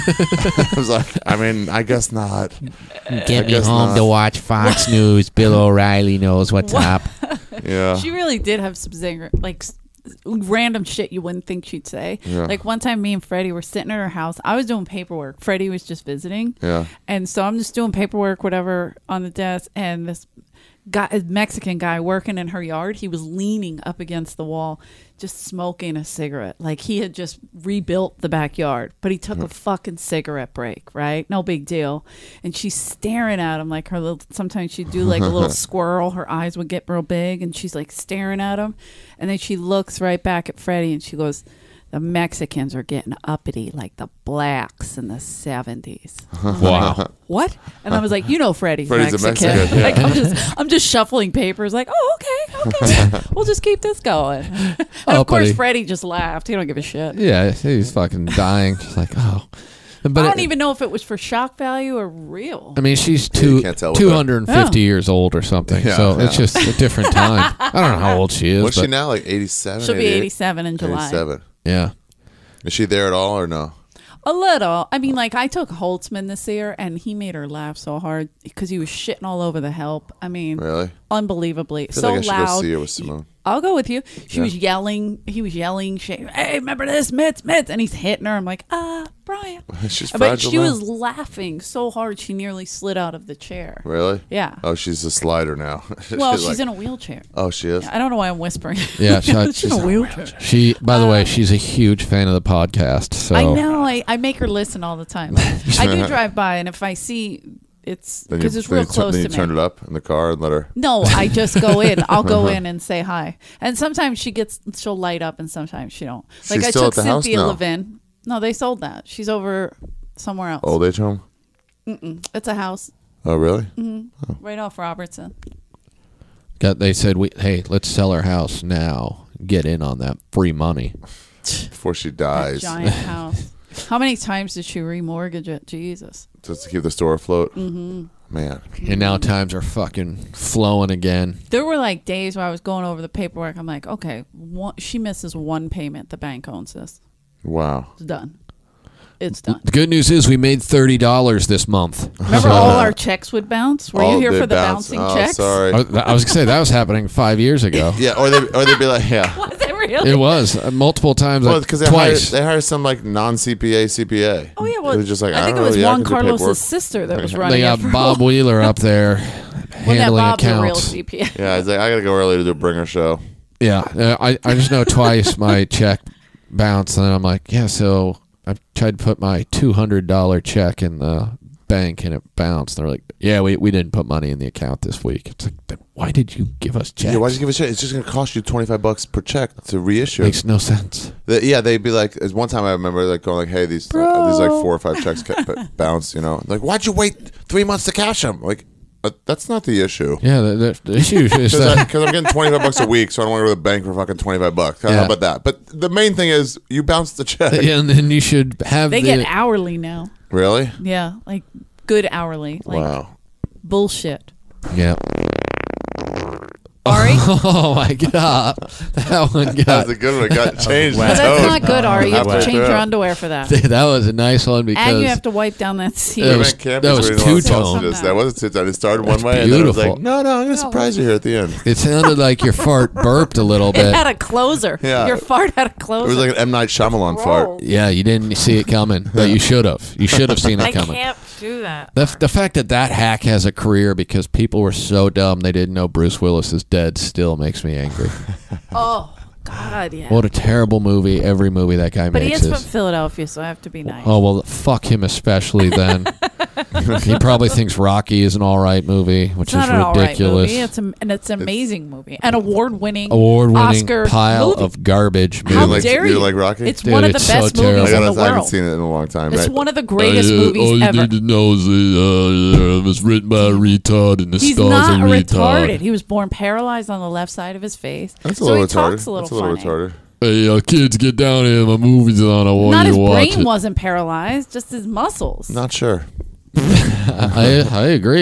I was like, I mean, I guess not. Get I me guess home not. to watch Fox News. Bill O'Reilly knows what's up. Yeah. She really did have some zinger, like s- random shit you wouldn't think she'd say. Yeah. Like one time, me and Freddie were sitting at her house. I was doing paperwork. Freddie was just visiting. Yeah. And so I'm just doing paperwork, whatever, on the desk, and this guy, a Mexican guy working in her yard, he was leaning up against the wall, just smoking a cigarette. Like he had just rebuilt the backyard, but he took a fucking cigarette break, right? No big deal. And she's staring at him like her little, sometimes she'd do like a little squirrel. Her eyes would get real big and she's like staring at him. And then she looks right back at Freddie and she goes, the Mexicans are getting uppity like the blacks in the seventies. Wow. What? And I was like, you know, Freddie's, Freddie's a Mexican. Mexican, yeah. Like I'm just, I'm just shuffling papers. Like, oh, okay, okay, we'll just keep this going. And Oh, of course, buddy. Freddie just laughed. He don't give a shit. Yeah, he's fucking dying. She's like, oh. But I don't it- even know if it was for shock value or real. I mean, she's Yeah, you two, can't tell with two hundred fifty Yeah. years old or something. Yeah, so it's yeah. just a different time. I don't know how old she is. What's but she now? Like eighty-seven? She'll be eighty-eight? eighty-seven in July. eighty-seven. Yeah. Is she there at all or no? A little. I mean, like I took Holtzman this year, and he made her laugh so hard because he was shitting all over the help. I mean, Really? unbelievably I feel so like I should loud. go see her with Simone. I'll go with you. She Yeah. was yelling. He was yelling. She, hey, remember this, Mitz, Mitz, and he's hitting her. I'm like, ah, Brian. She's But fragile she now? was laughing so hard she nearly slid out of the chair. Really? Yeah. Oh, she's a slider now. Well, she's like, in a wheelchair. Oh, she is? I don't know why I'm whispering. Yeah, she- she's in a wheelchair. She, by the Uh, way, she's a huge fan of the podcast. So I know. I, I make her listen all the time. I do drive by, and if I see it's Then you, because it's then real you, tu- close then you to turn me. it up in the car and let her. No, I just go in. I'll go in and say hi. And sometimes she gets, she'll light up, and sometimes she don't. Like She's I still took at the house Cynthia now? Levin. No, they sold that. She's over somewhere else. Old age home? It's a house Oh, really? right off Robertson. got, they said, we, hey, let's sell our house now. Get in on that free money. Before she That dies. giant house. How many times did she remortgage it? Jesus. Just to keep the store afloat? Mm-hmm. Man. And now times are fucking flowing again. There were like days where I was going over the paperwork. I'm like, okay, one, she misses one payment. The bank owns this. Wow. It's done. It's done. The good news is we made thirty dollars this month. Remember all our checks would bounce? Were Oh, you here they for the bounce- bouncing oh, checks? sorry. I, I was gonna say that was happening five years ago. Yeah, or, they, or they'd be like, yeah. Was it really? It was uh, multiple times, Well, like because they hire, twice. they hire some like non-C P A C P A. Oh yeah, well, It was just like, I, I think don't it was know, yeah, I Juan can do paperwork. Carlos' sister that was running They got it for Bob a Wheeler up there Well, that handling Bob's a real accounts. C P A. Yeah, it's like, I got to go early to do a bringer show. Yeah, uh, I I just know twice my check bounced, and I'm like, yeah. So I tried to put my two hundred dollar check in the bank, and it bounced. They're like, yeah, we we didn't put money in the account this week. It's like, then why did you give us checks? Yeah, why'd you give a check? It's just going to cost you twenty-five bucks per check to reissue. Makes no sense. The, yeah, they'd be like, as one time I remember like going like, hey, these uh, these like four or five checks kept bounce, you know, like why'd you wait three months to cash them? Like, uh, that's not the issue. Yeah, the, the, the issue is Because that I'm getting twenty-five bucks a week, so I don't want to go to the bank for fucking twenty-five bucks. How Yeah. about that? But the main thing is you bounce the check. yeah, and then you should have They the, get hourly now. Really? Yeah, like good hourly. Like Wow. bullshit. yeah. Ari? Oh my god, that one That got was a good one. It got changed. But the that's tone. not good, Ari. You have to Halfway change through. your underwear for that. that was a nice one because And you have to wipe down that seat. That We was- went camping, that was so we didn't know what two-tone. sauce it is. That wasn't two-tone. It started one That's way, and then it was beautiful. like, no, no, I'm going to surprise you here at the end. it sounded like your fart burped a little It bit. had a closer. Yeah. Your fart had a It closer. was like an M. Night Shyamalan fart. Yeah, you didn't see it coming, but you should have. You should have seen it I coming. can't do that. The, the fact that that hack has a career because people were so dumb they didn't know Bruce Willis is dead still makes me angry. Oh, God, yeah. What a terrible movie every movie that guy But he makes is from is. Philadelphia, so I have to be nice. Oh, well, fuck him especially then. He probably thinks Rocky is an all right movie, which It's is not an all right ridiculous. movie. It's a, and it's an amazing movie. An award-winning, Award-winning Oscar pile movie. of garbage You How didn't movie. like, dare you didn't you? like Rocky? It's Dude, one of the it's so best terrible. movies I, in gotta, the I haven't world. seen it in a long time. It's right? one of the greatest movies ever. know is it, uh, it was written by a retard and the He's stars not a retarded. He was born paralyzed on the left side of his face. That's a so little he retarded. talks a little That's a little funny. retarded. Hey, uh, kids, get down here. My movie's on. I want Not you his to watch brain it. wasn't paralyzed, just his muscles. Not sure. I, I agree.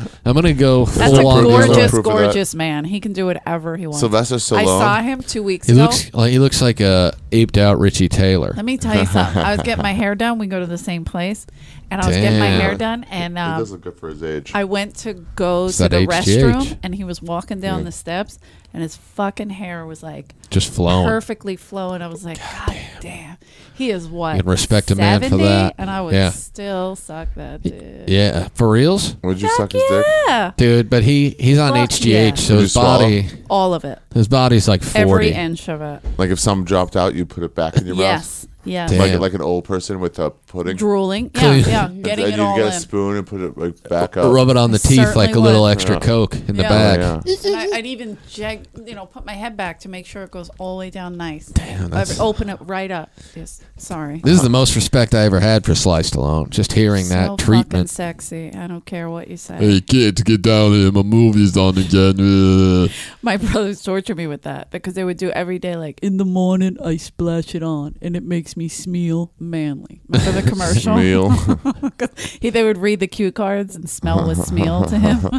I'm gonna go That's full a on. There's no gorgeous, proof of that. gorgeous man. He can do whatever he wants. Sylvester Stallone. I saw him two weeks He ago. looks like he looks like a aped out Richie Taylor. Let me tell you something. I was getting my hair done. We go to the same place, and I was getting my Damn. hair done, and He um, does look good for his age. I went to go It's to that the H G H. restroom, and he was walking down Yeah. the steps, and his fucking hair was like Just flowing. perfectly flowing. I was like, God, damn. He is what? You can respect a man for seventy? that. And I would Yeah. still suck that dick. Yeah, for reals, Would you Fuck suck his dick? yeah. dude. But he he's on Fuck H G H, yeah. so Would his you swallow? body All of it. his body's like forty. Every inch of it. Like if some dropped out, you put it back in your Yes. Yes. Damn. mouth? Like like an old person with a pudding? Drooling. Yeah, Clean. yeah. And Getting and it you all get in. a spoon and put it like back up. Rub it on the I teeth like a certainly little would. extra Yeah. Coke in the Yeah. bag. Yeah. And I, I'd even jag, you know, put my head back to make sure it goes all the way down nice. Damn, that's- I'd open it right up. Yes, sorry. This is the most respect I ever had for Sly Stallone. Just hearing so that fucking treatment. sexy. I don't care what you say. Hey kids, get down here. My movie's on again. My brothers torture me with that because they would do every day. Like in the morning, I splash it on, and it makes me smell manly. Remember the commercial? Meal. 'Cause he, they would read the cue cards and smell with smell to him.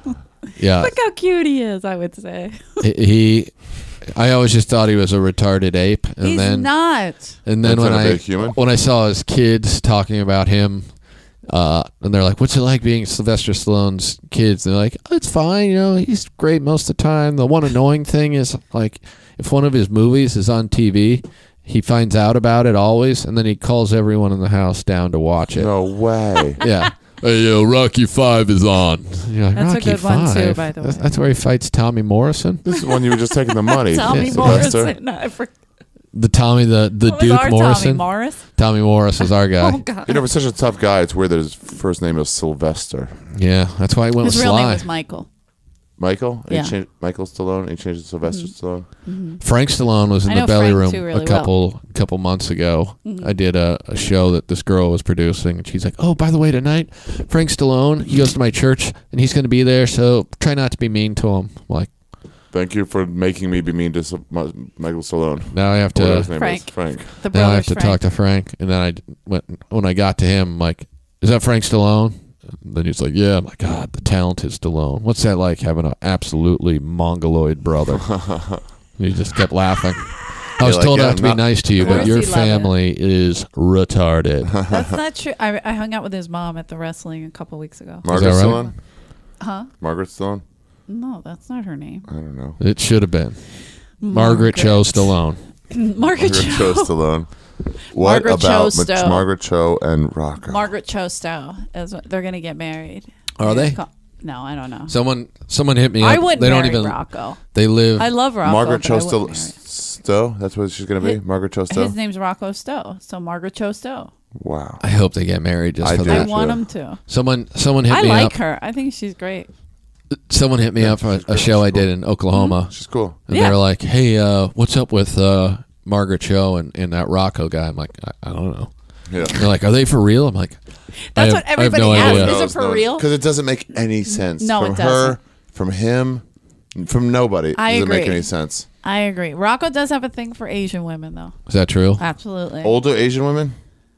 Yeah, Look how cute he is. I would say he, he. I always just thought he was a retarded ape, and he's then not. and then That's when not a I big human. when I saw his kids talking about him, uh, and they're like, "What's it like being Sylvester Stallone's kids?" And they're like, oh, "It's fine, you know, he's great most of the time." The one annoying thing is like, if one of his movies is on T V, he finds out about it always, and then he calls everyone in the house down to watch it. No way. Yeah. Hey, yo, Rocky Five is on. You're like, That's a Rocky good one, too, Five? by the That's, way. that's where he fights Tommy Morrison. This is when you were just taking the money. Tommy Sylvester. Morrison. I forgot. The Tommy, the, the What was Duke our Morrison. Tommy Morris. Tommy Morris is our guy. Oh God. You know, for such a tough guy, it's weird that his first name is Sylvester. Yeah, that's why he went His with real name Sly. was Michael. Michael? And he Yeah. changed, Michael Stallone. He changed it to Sylvester Stallone. Frank Stallone was in I the know belly Frank, room too, really a couple couple months ago. I did a, a show that this girl was producing, and she's like, "Oh, by the way, tonight Frank Stallone, he goes to my church, and he's going to be there. So try not to be mean to him." I'm like, Thank you for making me be mean to Syl- Mi- Michael Stallone. now I have Whatever to his name Frank. is. Frank. The now I have brothers to Frank. talk to Frank, and then I d- went when I got to him, I'm like, "Is that Frank Stallone?" And then he's like, "Yeah." I'm like, "God, the talented Stallone. What's that like having an absolutely mongoloid brother?" And he just kept laughing. I was You're like, told "Yeah, not to be not- nice to you, Where but does your he love family is retarded. That's not true. I, I hung out with his mom at the wrestling a couple weeks ago. Margaret that right? Stallone? Huh? Margaret Stallone? No, that's not her name. I don't know. It should have been Margaret Cho Stallone. Margaret Margaret Cho Cho. Stallone. What Margaret about Cho Mach- Stowe. Margaret Cho and Rocco? Margaret Cho Stowe. Is what- They're gonna get married. Are they? Co- No, I don't know. Someone, someone hit me up. I wouldn't they don't marry even. Rocco. They live. I love Rocco. Margaret but Cho I wouldn't Stowe? marry him. Stowe? That's what she's going to be? His- Margaret Cho Stowe? His name's Rocco Stowe, so Margaret Cho Stowe. Wow. I hope they get married just I for do. I that. want too. him to. Someone, someone hit I me like up. her. I think she's great. Someone hit me up for a, a show I did in Oklahoma, She's cool. and Yeah. they were like, "Hey, uh, what's up with uh, Margaret Cho and, and that Rocco guy?" I'm like, I, I don't know. Yeah. They're like, "Are they for real?" I'm like, That's I what have, I have everybody no asks. idea. Is it for real? Because it doesn't make any sense. No, from it her, doesn't. from him, from nobody. I doesn't make agree. any sense. I agree. Rocco does have a thing for Asian women, though. Is that true? Absolutely. Older Asian women?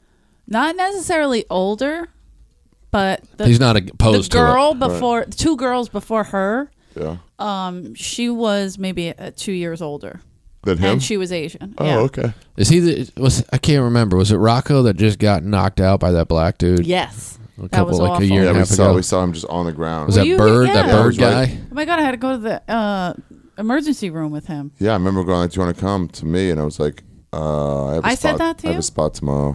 Not necessarily older, but the, He's not the opposed to girl it. before two girls before her. Yeah. Um, she was maybe uh, two years older, Than him? and she was Asian. oh, yeah. okay. Is he the? Was I can't remember. Was it Rocco that just got knocked out by that black dude? Yes. a that couple was like awful. a year Yeah, and a we half saw, ago. we saw him just on the ground. Was Were that you- bird? yeah. That Yeah, I bird was guy? right. Oh my god! I had to go to the uh, emergency room with him. Yeah, I remember going like, "Do you want to come to me?" And I was like, "Uh, I have a I spot. said that to I have you? a spot tomorrow."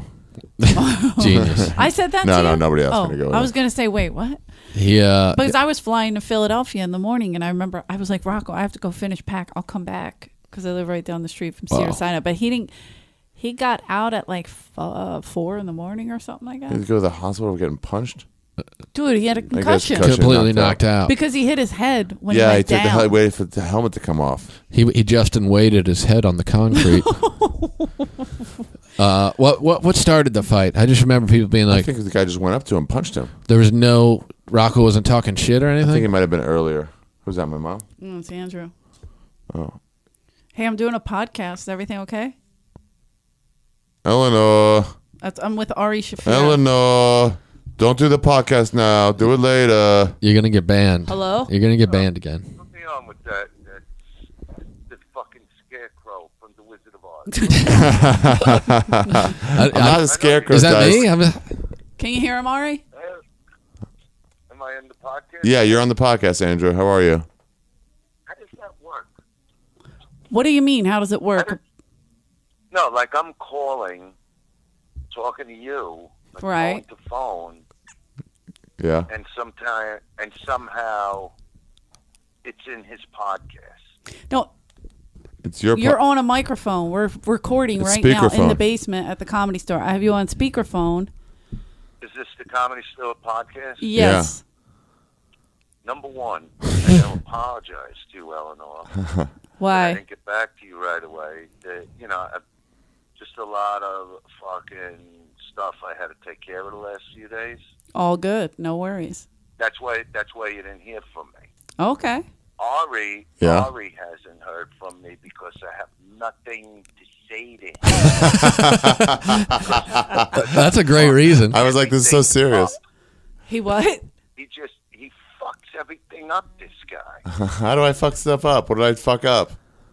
Genius. I said that. No, to no, you? nobody asked oh, me to go I with was it. gonna say, wait, what? He uh, Because I was flying to Philadelphia in the morning, and I remember I was like, Rocco, I have to go finish pack. I'll come back because I live right down the street from Wow. Cedar Sinai. But he didn't. He got out at like f- uh, four in the morning or something like Did that. you go to the hospital getting punched? Dude, he had a guess concussion concussion. completely knocked knocked out. because he hit his head when yeah, he he went took the down. hel- he waited for the helmet to come off. He he Justin weighted his head on the concrete. uh, what what what started the fight? I just remember people being I like, think the guy just went up to him, punched him. there was no Rocco wasn't talking shit or I think anything. it might have been earlier. Who's that? My mom? Mm, it's Andrew. Oh, Hey, I'm doing a podcast. Is everything okay? Eleanor. That's, I'm with Ari Shafir. Eleanor. Don't do the podcast now. Do it later. You're gonna get banned. Hello? You're gonna get banned again. Put me on with that. That, that fucking scarecrow from The Wizard of Oz. I, I'm not a scarecrow. is that Dice. me? I'm, Can you hear him, Ari? Am I in the podcast? Yeah, you're on the podcast, Andrew. How are you? How does that work? What do you mean? How does it work? No, like I'm calling, talking to you, like Right. phone to phone, Yeah. and sometime and somehow it's in his podcast. No, It's your. you're po- on a microphone. We're recording It's right now in speakerphone. the basement at the Comedy Store. I have you on speakerphone. Is this the Comedy Store podcast? Yes. Number one, I don't apologize to you, Eleanor. I Why? didn't get back to you right away. The, you know, I, just a lot of fucking stuff I had to take care of the last few days. All good. No worries. That's why. That's why you didn't hear from me. Okay. Ari, Yeah. Ari hasn't heard from me because I have nothing to say to him. that's a great reason. I was like, this is so serious. He what? He just he fucks everything up. This guy. How do I fuck stuff up? What did I fuck up?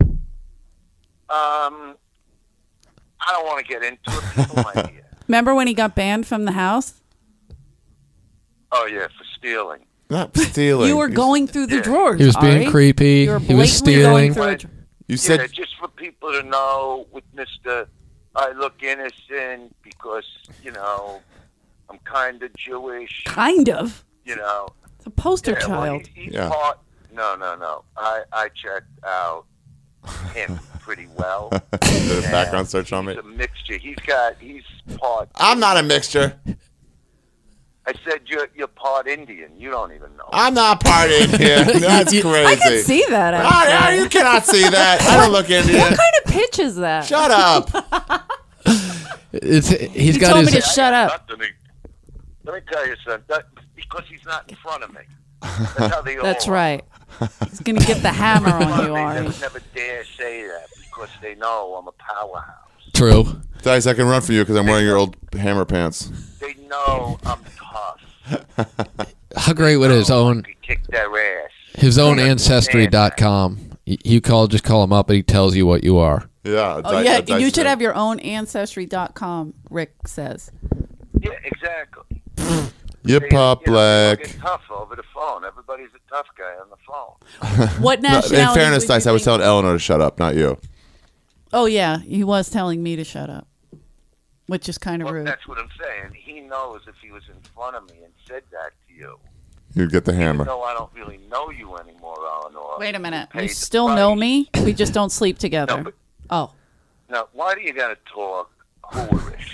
Um, I don't want to get into it. People might hear. Remember when he got banned from the house? Oh yeah, for stealing. Not stealing. You were You- going through the Yeah. drawers. He was being Ari. creepy. You were He was blatantly going stealing. through a Right. dra- You Yeah, said. just for people to know, with Mister I look innocent because you know I'm kind of Jewish. Kind of. You know, It's a poster yeah, well, child. he's, he's Yeah. part. No, no, no. I I checked out him pretty well. the Yeah. background search on me. He's a mixture. He's got. He's part. I'm not a mixture. I said you're you're part Indian. You don't even know. I'm not part Indian. That's crazy. I can see that. Ah, yeah, Actually. you cannot see that. I don't look Indian. What kind of pitch is that? Shut up. It's he's He got told his. me to shut I up. got nothing. Let me tell you something. That, because he's not in front of me. That's how they all That's are. right. He's going to get the hammer on you, They Ari. never, never dare say that because they know I'm a powerhouse. True. Dice, I can run for you because I'm wearing your old hammer pants. They know I'm tough. How great would his Know I own could kick their ass. his own They ancestry understand dot that. com. You you call just call him up and he tells you what you are. Yeah. Oh, yeah. You should have your own ancestry dot com, Rick says. Yeah, exactly. You They- pop you know, black. people get tough over the phone. Everybody's a tough guy on the phone. What No, nationality? in fairness, would Dice, you I was think- telling Eleanor to shut up, not you. Oh, yeah. He was telling me to shut up, which is kind of Well, rude. that's what I'm saying. He knows if he was in front of me and said that to you. You'd get the Even hammer. though I don't really know you anymore, Eleanor. Wait a minute. paid You the still know price. me? We just don't sleep together. No, but- Oh. Now, why do you got to talk Hoorish?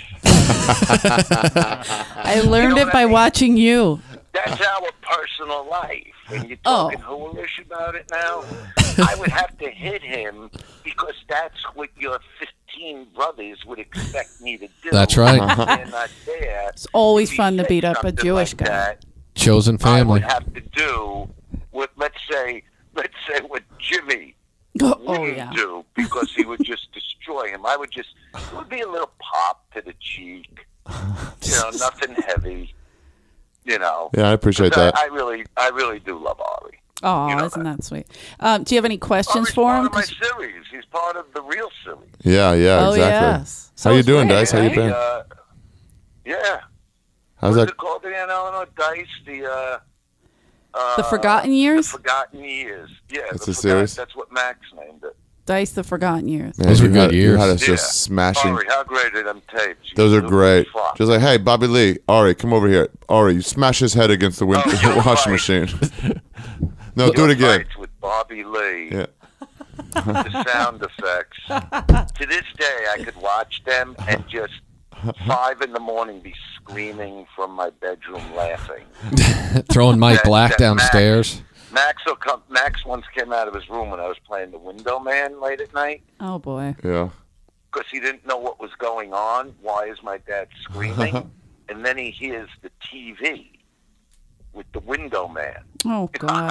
I learned know it what by I mean? watching you. That's our personal life. And you're Oh. talking Hoorish about it now? I would have to hit him because that's what your fifteen brothers would expect me to do. That's right. And they're not there. It's always If he fun to said beat up a something Jewish like guy. that, Chosen I family. would have to do what, let's say, let's say what Jimmy Oh, wouldn't yeah. do because he would just destroy him. I would just, it would be a little pop to the cheek, you know, nothing heavy, you know. Yeah, I appreciate But that. I, I really, I really do love Ari. Oh, You know isn't that. that sweet? Um, do you have any questions Ari's for part him? of my 'Cause- series. He's part of the real series. Yeah, yeah, oh, exactly. yes. How you is doing, Rick, Dice? How you right? been? Uh, yeah. How's What's that? it called again, Eleanor? Dice, the, uh, uh, The Forgotten Years? The Forgotten Years. Yeah. That's the a Forgot- series? That's what Max named it. Dice the Forgotten Years. Man, Those were you good had- You years. had us Yeah. just smashing. Ari, how great are them tapes? You Those are stupid great. fuck. Just like, hey, Bobby Lee, Ari, come over here. Ari, you smash his head against the win- Oh, you're washing right. machine. No, do Your it again. fights with Bobby Lee. Yeah. The sound effects. To this day, I could watch them and just five in the morning be screaming from my bedroom laughing. Throwing Mike That- Black that downstairs. Max will come. Max once came out of his room when I was playing the Window Man late at night Oh, boy. Yeah. because he didn't know what was going on. Why is my dad screaming? And then he hears the T V with the Window Man. Oh, God.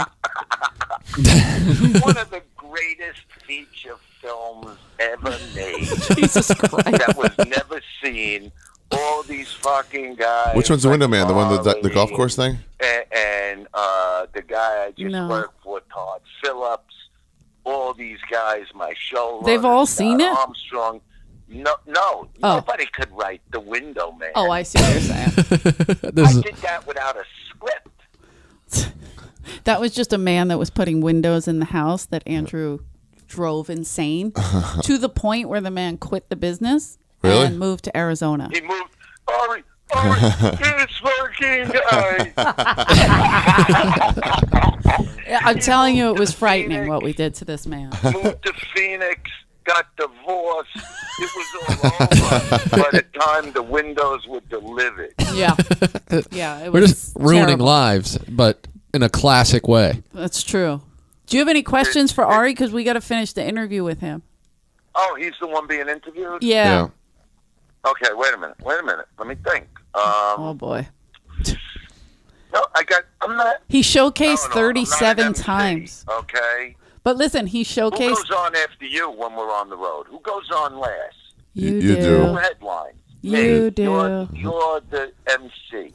One of the greatest feature films ever made. Jesus Christ. That was never seen all these fucking guys. Which one's the window man? The one with the, the Harley golf course thing? And, and uh, the guy I just No. worked for, Todd Phillips. All these guys, my show. They've all seen it? Armstrong. No, no. Oh. Nobody could write The Window Man. Oh, I see what you're saying. This I is, did that without a script. That was just a man that was putting windows in the house that Andrew drove insane to the point where the man quit the business Really? and moved to Arizona. He moved. Ari, Ari, it's fucking guy. Yeah, I'm telling you, it was frightening what we did to this man. Moved to Phoenix, got divorced. It was all over. By the time the windows were delivered. Yeah, yeah, it we're was just ruining terrible. lives, but in a classic way. That's true. Do you have any questions for Ari? Because we got to finish the interview with him. Oh, he's the one being interviewed? Yeah. Okay, wait a minute. Wait a minute. Let me think. Oh Um, boy. no, I got. I'm not. He showcased no, no, I'm not thirty-seven an M C, times. Okay. But listen, he Who showcased. goes on after you when we're on the road? Who goes on last? You, You do. do. Who headlines? You Me. do. You're, you're the M C.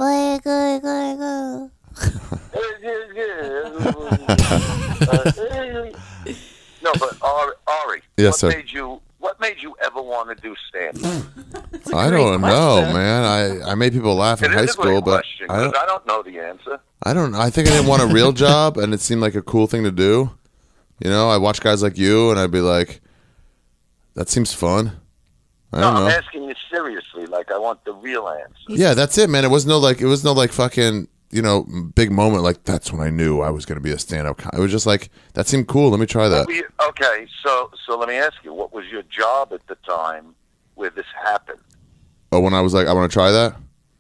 No, but Ari, Ari Yes, what sir. made you? What made you ever want to do stand-up? I great don't know, question. man. I, I made people laugh in It high is a school, great but question, I 'cause don't. I don't know the answer. I don't. I think I didn't want a real job, and it seemed like a cool thing to do. You know, I watch guys like you, and I'd be like, "That seems fun." I No, don't I'm know. asking you seriously. Like, I want the real answer. Yeah, that's it, man. It was no like. It was no like fucking. You know, big moment. Like that's when I knew I was going to be a stand-up. Com- it was just like that seemed cool. Let me try that. We- Okay, so so let me ask you, what was your job at the time where this happened? Oh, when I was like, I want to try that.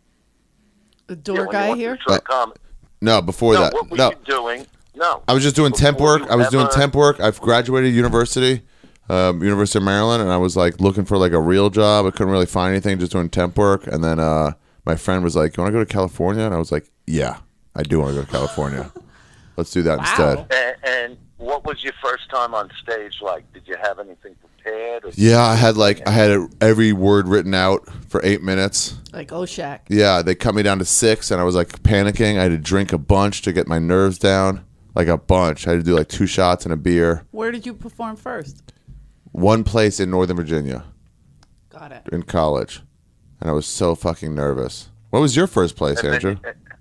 The Yeah, door when you guy went to here. try Uh, com- No, before no, that. what were No, you doing? No. I was just doing temp Before work. you I was doing ever- temp work. I've graduated university, um, University of Maryland, and I was like looking for like a real job. I couldn't really find anything, just doing temp work. And then uh, my friend was like, "You want to go to California?" And I was like, "Yeah, I do want to go to California. Let's do that instead." And, and what was your first time on stage like? Did you have anything prepared? Or Yeah, I had like I had every word written out for eight minutes. Like Oshak. Yeah, they cut me down to six, and I was like panicking. I had to drink a bunch to get my nerves down, like a bunch. I had to do like two shots and a beer. Where did you perform first? One place in Northern Virginia Got it. in college, and I was so fucking nervous. What was your first place, And then- Andrew?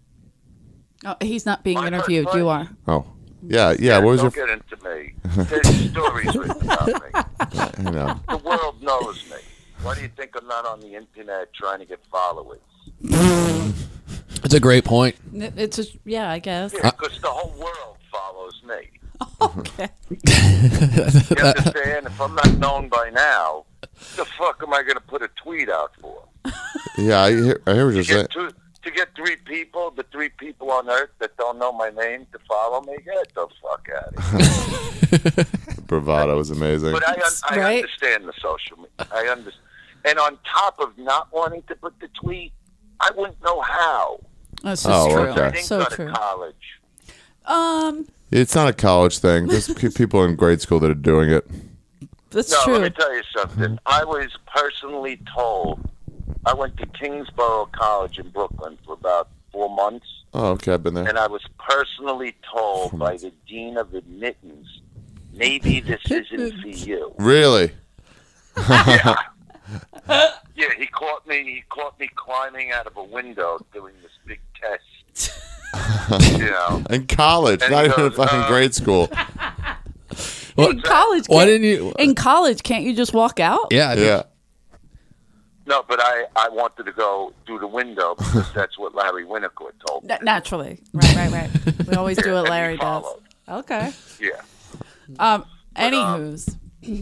Oh, he's not being My first interviewed. You place? are. Oh, yeah, yeah. What was your? Don't get into me. There's stories written about me. You know, The world knows me. Why do you think I'm not on the internet trying to get followers? It's a great point. N- It's just, yeah, I guess. Yeah, because the whole world follows me. Okay. You understand? If I'm not known by now, the fuck am I going to put a tweet out for? yeah. I hear, I hear what you're To saying. get, two, to get three people, the three people on earth that don't know my name to follow me? Get the fuck out of here. Bravado was amazing. But I, un- I Right. understand the social media. I understand. And on top of not wanting to put the tweet, I wouldn't know how. That's just Oh, true. okay. I didn't So go true. to college. Um, It's not a college thing. There's pe- people in grade school that are doing it. that's No, true. let me tell you something. I was personally told. I went to Kingsborough College in Brooklyn for about four months, Oh, okay. I've been there. and I was personally told by the dean of admittance, maybe this isn't for you. Really? Yeah. Yeah, he caught me. He caught me climbing out of a window doing this big test. You know, In college, And not he even in goes, fucking uh, grade school. in college, Why can't- didn't you? in college, can't you just walk out? Yeah, dude. Yeah. no, but I, I wanted to go through the window because that's what Larry Winnicott told me. N- naturally. Right, right, right. We always do Yeah, what and he Larry does. followed. Okay. Yeah. Um. But, um, Anywho's.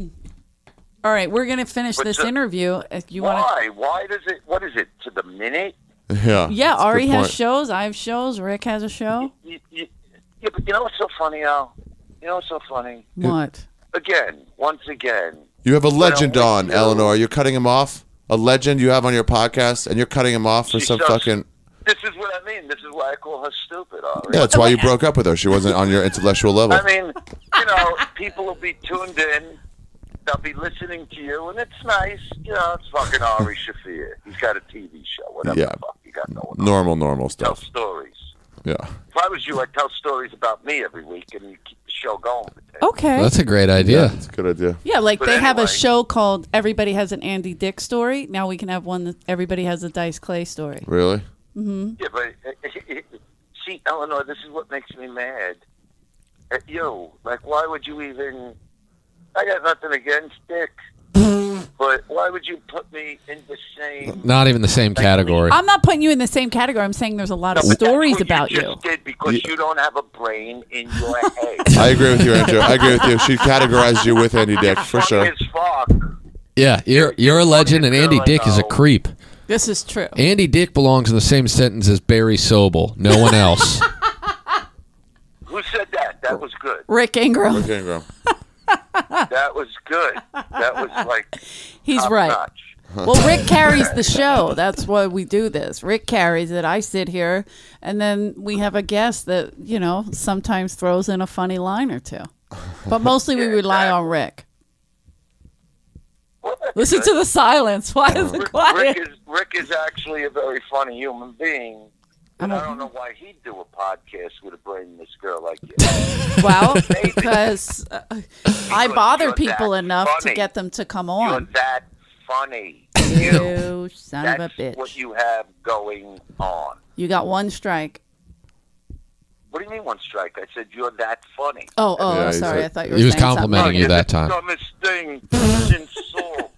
All right, we're gonna finish But this the- interview. If you want to. Why? Why does it? What is it? To the minute? Yeah. Yeah, That's a Ari good has point. shows. I have shows. Rick has a show. You, you, yeah, but you know what's so funny, Al? You know what's so funny? What? Again, once again, You have a legend Well, on, you- Eleanor. You're cutting him off. A legend you have on your podcast, and you're cutting him off for She's some so- fucking. this is what I mean. This is why I call her stupid, Ari. Yeah, that's why you broke up with her. She wasn't on your intellectual level. I mean, you know, people will be tuned in. they'll be listening to you, and it's nice. You know, it's fucking Ari Shaffir. He's got a T V show, whatever Yeah. the fuck you got going on. Normal, normal Tell stuff. stories. Yeah. If I was you, I'd tell stories about me every week, and you keep the show going. For ten. Okay. That's a great idea. That's a good idea. Yeah, like But they have a anyway. show called Everybody Has an Andy Dick Story. Now we can have one that Everybody Has a Dice Clay Story. Really? Yeah, but see, Eleanor, this is what makes me mad at you. Like, why would you even? I got nothing against Dick, but why would you put me in the same? Not even the same category. I'm not putting you in the same category. I'm saying there's a lot of No, but that's stories what about you. you. Just did because Yeah. you don't have a brain in your head. I agree with you, Andrew. I agree with you. She categorized you with Andy Dick for Funny sure. as fuck. Yeah, you're you're a legend, and Andy Dick is a creep. This is true. Andy Dick belongs in the same sentence as Barry Sobel. No one else. Who said that? That was good. Rick Ingram. Okay, Ingram. That was good. That was like He's top right. notch. Well, Rick carries the show. That's why we do this. Rick carries it. I sit here, and then we have a guest that, you know, sometimes throws in a funny line or two. But mostly we Yeah, rely exactly. on Rick. Well, that's Listen good. to the silence. Why is it Rick, quiet? Rick is Rick is actually a very funny human being, and I don't know why he'd do a podcast with a brainless girl like you. Well, because uh, I Because bother you're people that enough to funny. get them to come You're on. that funny. You son That's of a bitch. what you have going on. You got one strike. What do you mean one strike? I said you're that funny. Oh, oh, Yeah, he's sorry. like- I thought you were He was saying something. complimenting you you're that the time. dumbest thing in salt.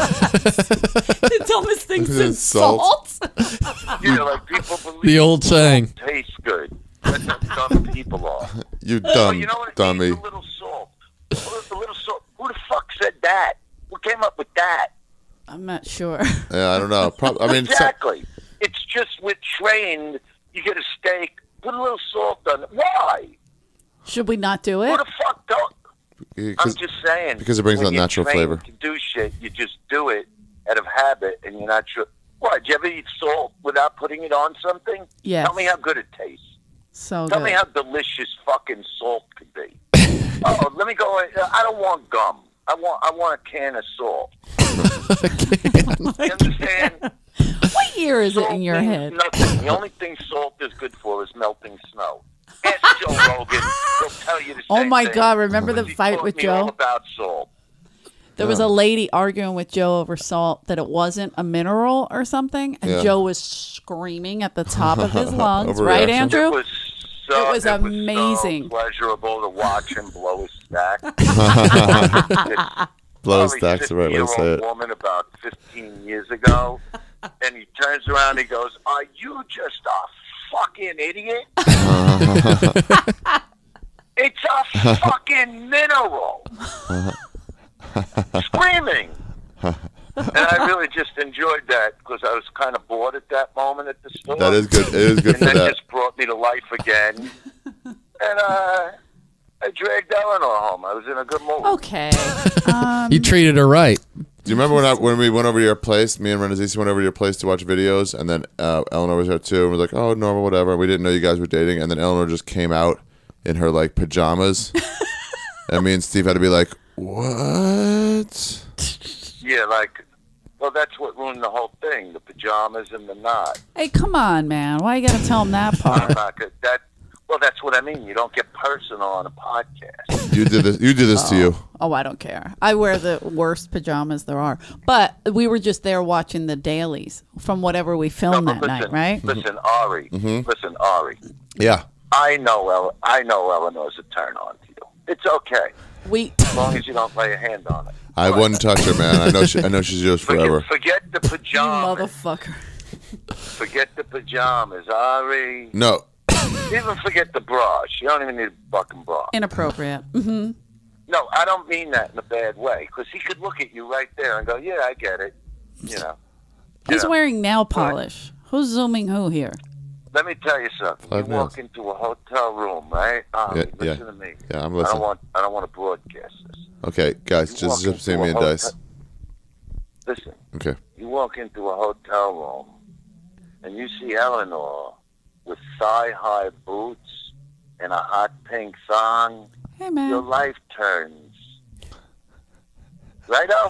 The dumbest thing Is it since salt? salt. Yeah, like people believe The old saying. salt tastes good. That's how dumb people are. You Oh, dumb you know what it dummy. means? A little salt. A little, a little salt. Who the fuck said that? Who came up with that? I'm not sure. Yeah, I don't know. Prob- I mean, so- Exactly. It's just with trained, you get a steak, put a little salt on it. Why? Should we not do Who it? the fuck don't? I'm because just saying. because it brings when out you're natural trained flavor. To do shit, you just do it out of habit, and you're not sure. What? Do you ever eat salt without putting it on something? Yes. Tell me how good it tastes. So Tell good. me how delicious fucking salt could be. Oh, let me go. I don't want gum. I want. I want a can of salt. You understand? What year is it Salt in your means head? Nothing. The only thing salt is good for is melting snow. Ask Joe Rogan. He'll tell you the Oh same my thing. God! Remember the He fight taught with me all Joe? about salt. There was a lady arguing with Joe over salt that it wasn't a mineral or something, and Yeah. Joe was screaming at the top of his lungs. Right, Overreaction. Andrew? It was so, It was amazing. so pleasurable to watch him blow his stack. Blow Probably stacks the right way to say fifty-year-old it. woman about fifteen years ago, and he turns around and he goes, "Are you just a fucking idiot? It's a fucking mineral." Screaming. And I really just enjoyed that because I was kind of bored at that moment at the store. That is good. It is good and for that that. just brought me to life again. And uh, I dragged Eleanor home. I was in a good mood. Okay. Um, You treated her right. Do you remember when I, when we went over to your place? Me and Renazisi went over to your place to watch videos, and then uh, Eleanor was there too, and we were like, "Oh, normal, whatever." We didn't know you guys were dating, and then Eleanor just came out in her like pajamas, and me and Steve had to be like, "What?" Yeah, like, well, that's what ruined the whole thing, the pajamas and the knot. hey, come on, man. Why you got to tell him that I'm part? not good. That, well, that's what I mean. You don't get personal on a podcast. You did this. You did this to you. Oh, I don't care. I wear the worst pajamas there are. But we were just there watching the dailies from whatever we filmed No, that but night, listen, right? Listen, Ari. Listen, Ari. Yeah. I know, El- I know Eleanor's a turn on to you. It's okay, We as long as you don't lay a hand on it. I wouldn't touch her, man. I know. She, I know she's yours forever. Forget, forget the you pajamas. motherfucker. Forget the pajamas, Ari. No. Even forget the bra. You don't even need a fucking bra. Inappropriate. hmm No, I don't mean that in a bad way, because he could look at you right there and go, "Yeah, I get it." You know. Who's Yeah. wearing nail polish? Who's zooming who here? Let me tell you something. Five you walk minutes. into a hotel room, right? Um, Yeah, yeah. listen to me. Yeah, I'm I listening. don't want. I don't want to broadcast this. Okay, guys, You just walk zip into see a me and hotel- Dice. Listen. Okay. You walk into a hotel room, and you see Eleanor with thigh-high boots and a hot pink thong. Hey, Your man. life turns. Right, Al?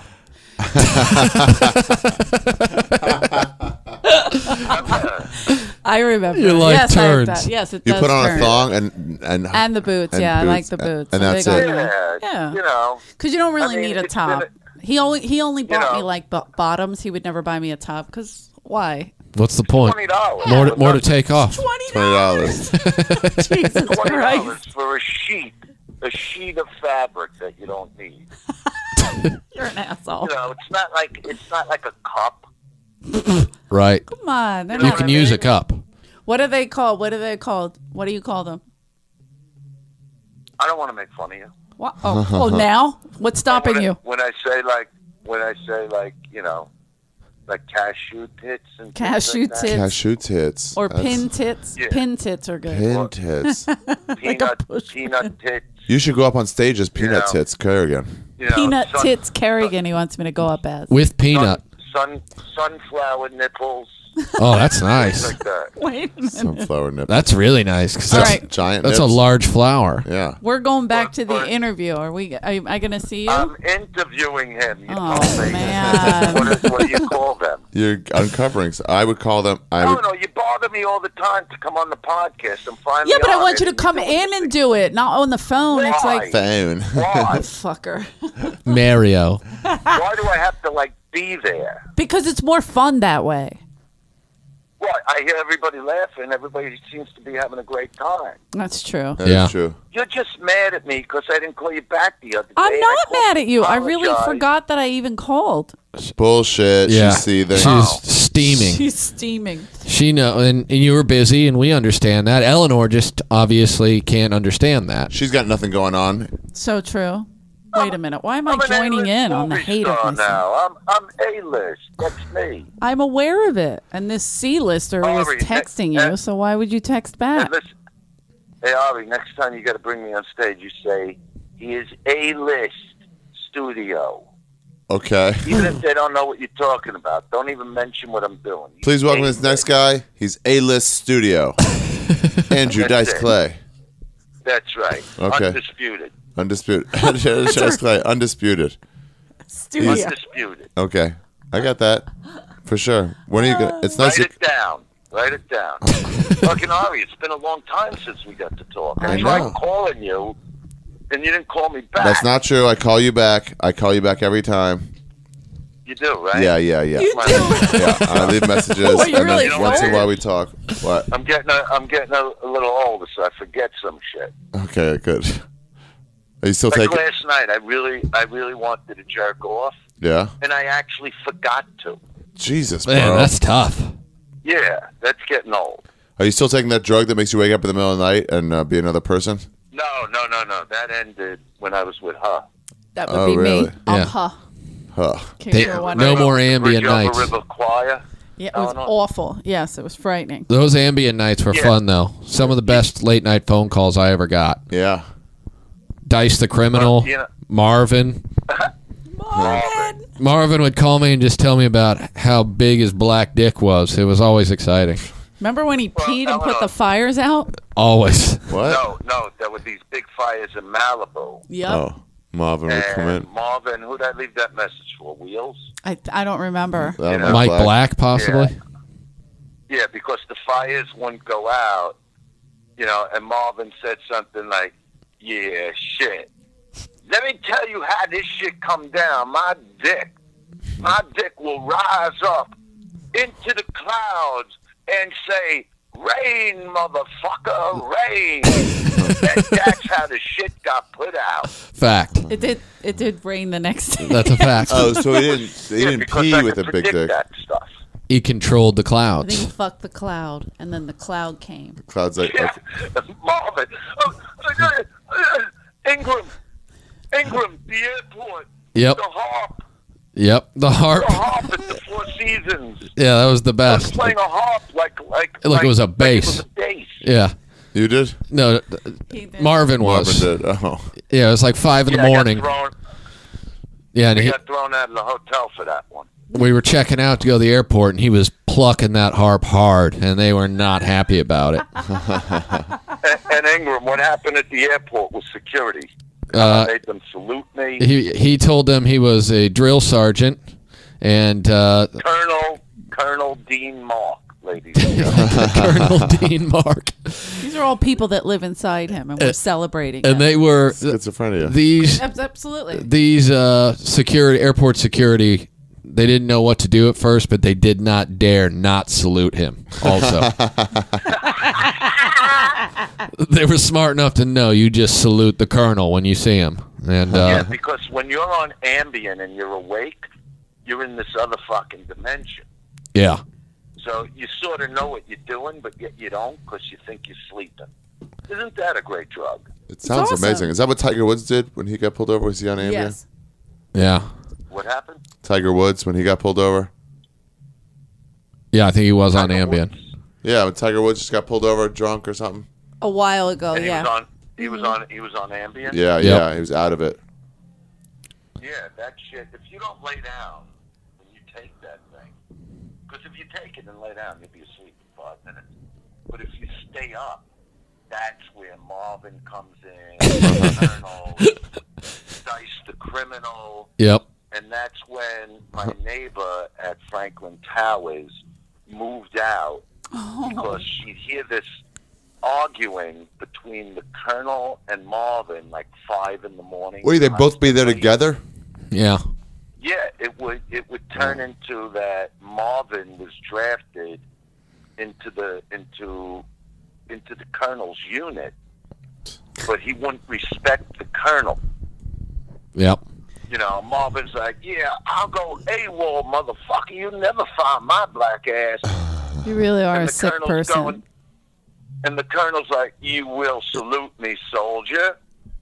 I remember. Your life yes, I have turns. that. Yes, it You does put on turn. a thong and and And the boots, and yeah, I like boots, the boots. and I'm that's big on it. that. Yeah, Yeah. you know. Because you don't really I mean, need a it's top. been He only he only bought me know. like bo- bottoms. He would never buy me a top. Because why? What's the point? Twenty dollars. More to, more to take off. Twenty Twenty dollars. Jesus Twenty dollars Christ! for a sheet, a sheet of fabric that you don't need. You're an asshole. You know, it's not like it's not like a cup. Right. Come on. they're You know not- can what I use a mean? cup. What are they called? What are they called? What do you call them? I don't want to make fun of you. What? Oh, oh, now? What's stopping when you? I, when I say like, when I say like, you know, like cashew tits and things Cashew like that. tits. Cashew tits. Or That's- pin tits. Yeah. Pin tits are good. Pin tits. peanut, push peanut tits. You should go up on stage as Peanut know. Tits Kerrigan. You know, Peanut sun- tits Kerrigan. He wants me to go up as. With peanut. Sun, sunflower nipples. Oh, that's Things nice. like that. Wait a minute. Sunflower nip. That's really nice. 'cause All that's, right. Giant that's a nips. large flower. Yeah. We're going back to the But- interview. Are we? Are I going to see you? I'm interviewing him. You Oh, told me. man. What, is, what do you call them? You're uncovering. I would call them. I No, would. no, you bother me all the time to come on the podcast. I'm finally yeah, but I on want it, you to and come you're in doing and do it, not on the phone. It's Why? like, Phone. Why? fucker. Mario. Why do I have to like be there? Because it's more fun that way. What? I hear everybody laughing. Everybody seems to be having a great time. That's true. That is Yeah. true. You're just mad at me because I didn't call you back the other day. I'm and not I called mad to at you. I really apologize. forgot that I even called. Bullshit. Yeah. She's seething. She's Oh. steaming. She's steaming. She know, and, and you were busy, and we understand that. Eleanor just obviously can't understand that. She's got nothing going on. So true. Wait a minute. Why am I I'm an joining A-list in on the movie hate of star myself? now. I'm I'm A-list. That's me. I'm aware of it. And this C-lister was Ari, texting ne- you, so why would you text back? Hey, listen. Hey, Ari, next time you got to bring me on stage, you say, he is A-list studio. Okay. Even if they don't know what you're talking about, don't even mention what I'm doing. He's Please welcome this A-list. next guy. He's A-list studio. Andrew That's Dice it. Clay. That's right. Okay. Undisputed. Undisputed. Andrew Dice Clay. Undisputed. Studio. Undisputed. Okay. I got that. For sure. When are you going to... It's nice... Write You, it down. Write it down. Fucking Ari, it's been a long time since we got to talk. I, I tried know. calling you, and you didn't call me back. that's not true. I call you back. I call you back every time. You do, right? Yeah, yeah, yeah. You do. Yeah, I leave messages, Well, you and really then once in a don't. while we talk. What? I'm getting a, I'm getting a, a little older, so I forget some shit. Okay, good. Are you still Like taking? last night, I really, I really wanted to jerk off, Yeah. and I actually forgot to. Jesus, bro. Man, that's tough. Yeah, that's getting old. Are you still taking that drug that makes you wake up in the middle of the night and uh, be another person? No, no, no, no. That ended when I was with her. That would Oh, be really? me. Um, Yeah. huh. Huh. Case They- you're wondering. no more ambient Bridge Over nights. River Choir. Yeah, it was Eleanor? awful. Yes, it was frightening. Those ambient nights were Yeah. fun, though. Some of the best late night phone calls I ever got. Yeah. Dice the Criminal, Well, you know- Marvin. Marvin. Marvin would call me and just tell me about how big his black dick was. It was always exciting. Remember when he Well, peed and put Eleanor- the fires out? Always. What? No, no. There were these big fires in Malibu. Yep. Oh, Marvin would come in. And Marvin, who'd I leave that message for? Wheels? I, I don't remember. That You know. was Mike Black, possibly. Yeah, because the fires wouldn't go out, you know, and Marvin said something like, yeah, shit. Let me tell you how this shit come down. My dick, my dick will rise up into the clouds and say, rain, motherfucker, rain. And that's how the shit got put out. Fact. It did. It did rain the next day. That's a fact. Oh, so he didn't. He Yeah, didn't because pee I with a could big predict dick. that stuff. He controlled the I think clouds. he fucked the cloud, and then the cloud came. Cloud's like, Yeah, okay. Marvin. Oh, uh, uh, Ingram. Ingram, the airport. Yep. The harp. Yep. The harp. The harp at the Four Seasons. Yeah, that was the I was best. playing a harp like like Like it was a Like it bass. was a bass. Yeah. You did? No, He did. Marvin was. Marvin did. Oh. Yeah, it was like five in Yeah, the I got morning. thrown- Yeah, and I he, got thrown out of the hotel for that one. we were checking out to go to the airport, and he was plucking that harp hard, and they were not happy about it. And, and Ingram, what happened at the airport with security? Uh, I made them salute me. he he told them he was a drill sergeant, and uh, Colonel Colonel Dean Mark, ladies and gentlemen. Colonel Dean Mark, These are all people that live inside him, and we're celebrating. and him. they were Schizophrenia. these Abs- absolutely. these uh, security airport security. They didn't know what to do at first, but they did not dare not salute him. Also, they were smart enough to know you just salute the colonel when you see him. And Yeah, uh, because when you're on Ambien and you're awake, you're in this other fucking dimension. yeah, So you sort of know what you're doing, but yet you don't because you think you're sleeping. Isn't that a great drug? It sounds awesome. amazing. Is that what Tiger Woods did when he got pulled over? Was he on Ambien? Yes. yeah, What happened? Tiger Woods when he got pulled over. yeah. I think he was on Tiger Ambien. Woods. Yeah, when Tiger Woods just got pulled over drunk or something. A while ago, And he yeah. was on. He was on. He was on Ambien. Yeah, Yep. yeah, he was out of it. Yeah, that shit. If you don't lay down when you take that thing, because if you take it and lay down, you'll be asleep in five minutes. But if you stay up, that's where Marvin comes in, Colonel, Dice the criminal, Yep. and that's when my neighbor at Franklin Towers moved out because she'd hear this arguing between the Colonel and Marvin like five in the morning. Wait, they both be there together? Yeah. Yeah, it would it would turn into that Marvin was drafted into the into into the Colonel's unit, but he wouldn't respect the Colonel. Yep. You know, Marvin's like, yeah, I'll go AWOL, motherfucker. You never find my black ass. You really are And a the sick Colonel's person. going, and the Colonel's like, you will salute me, soldier.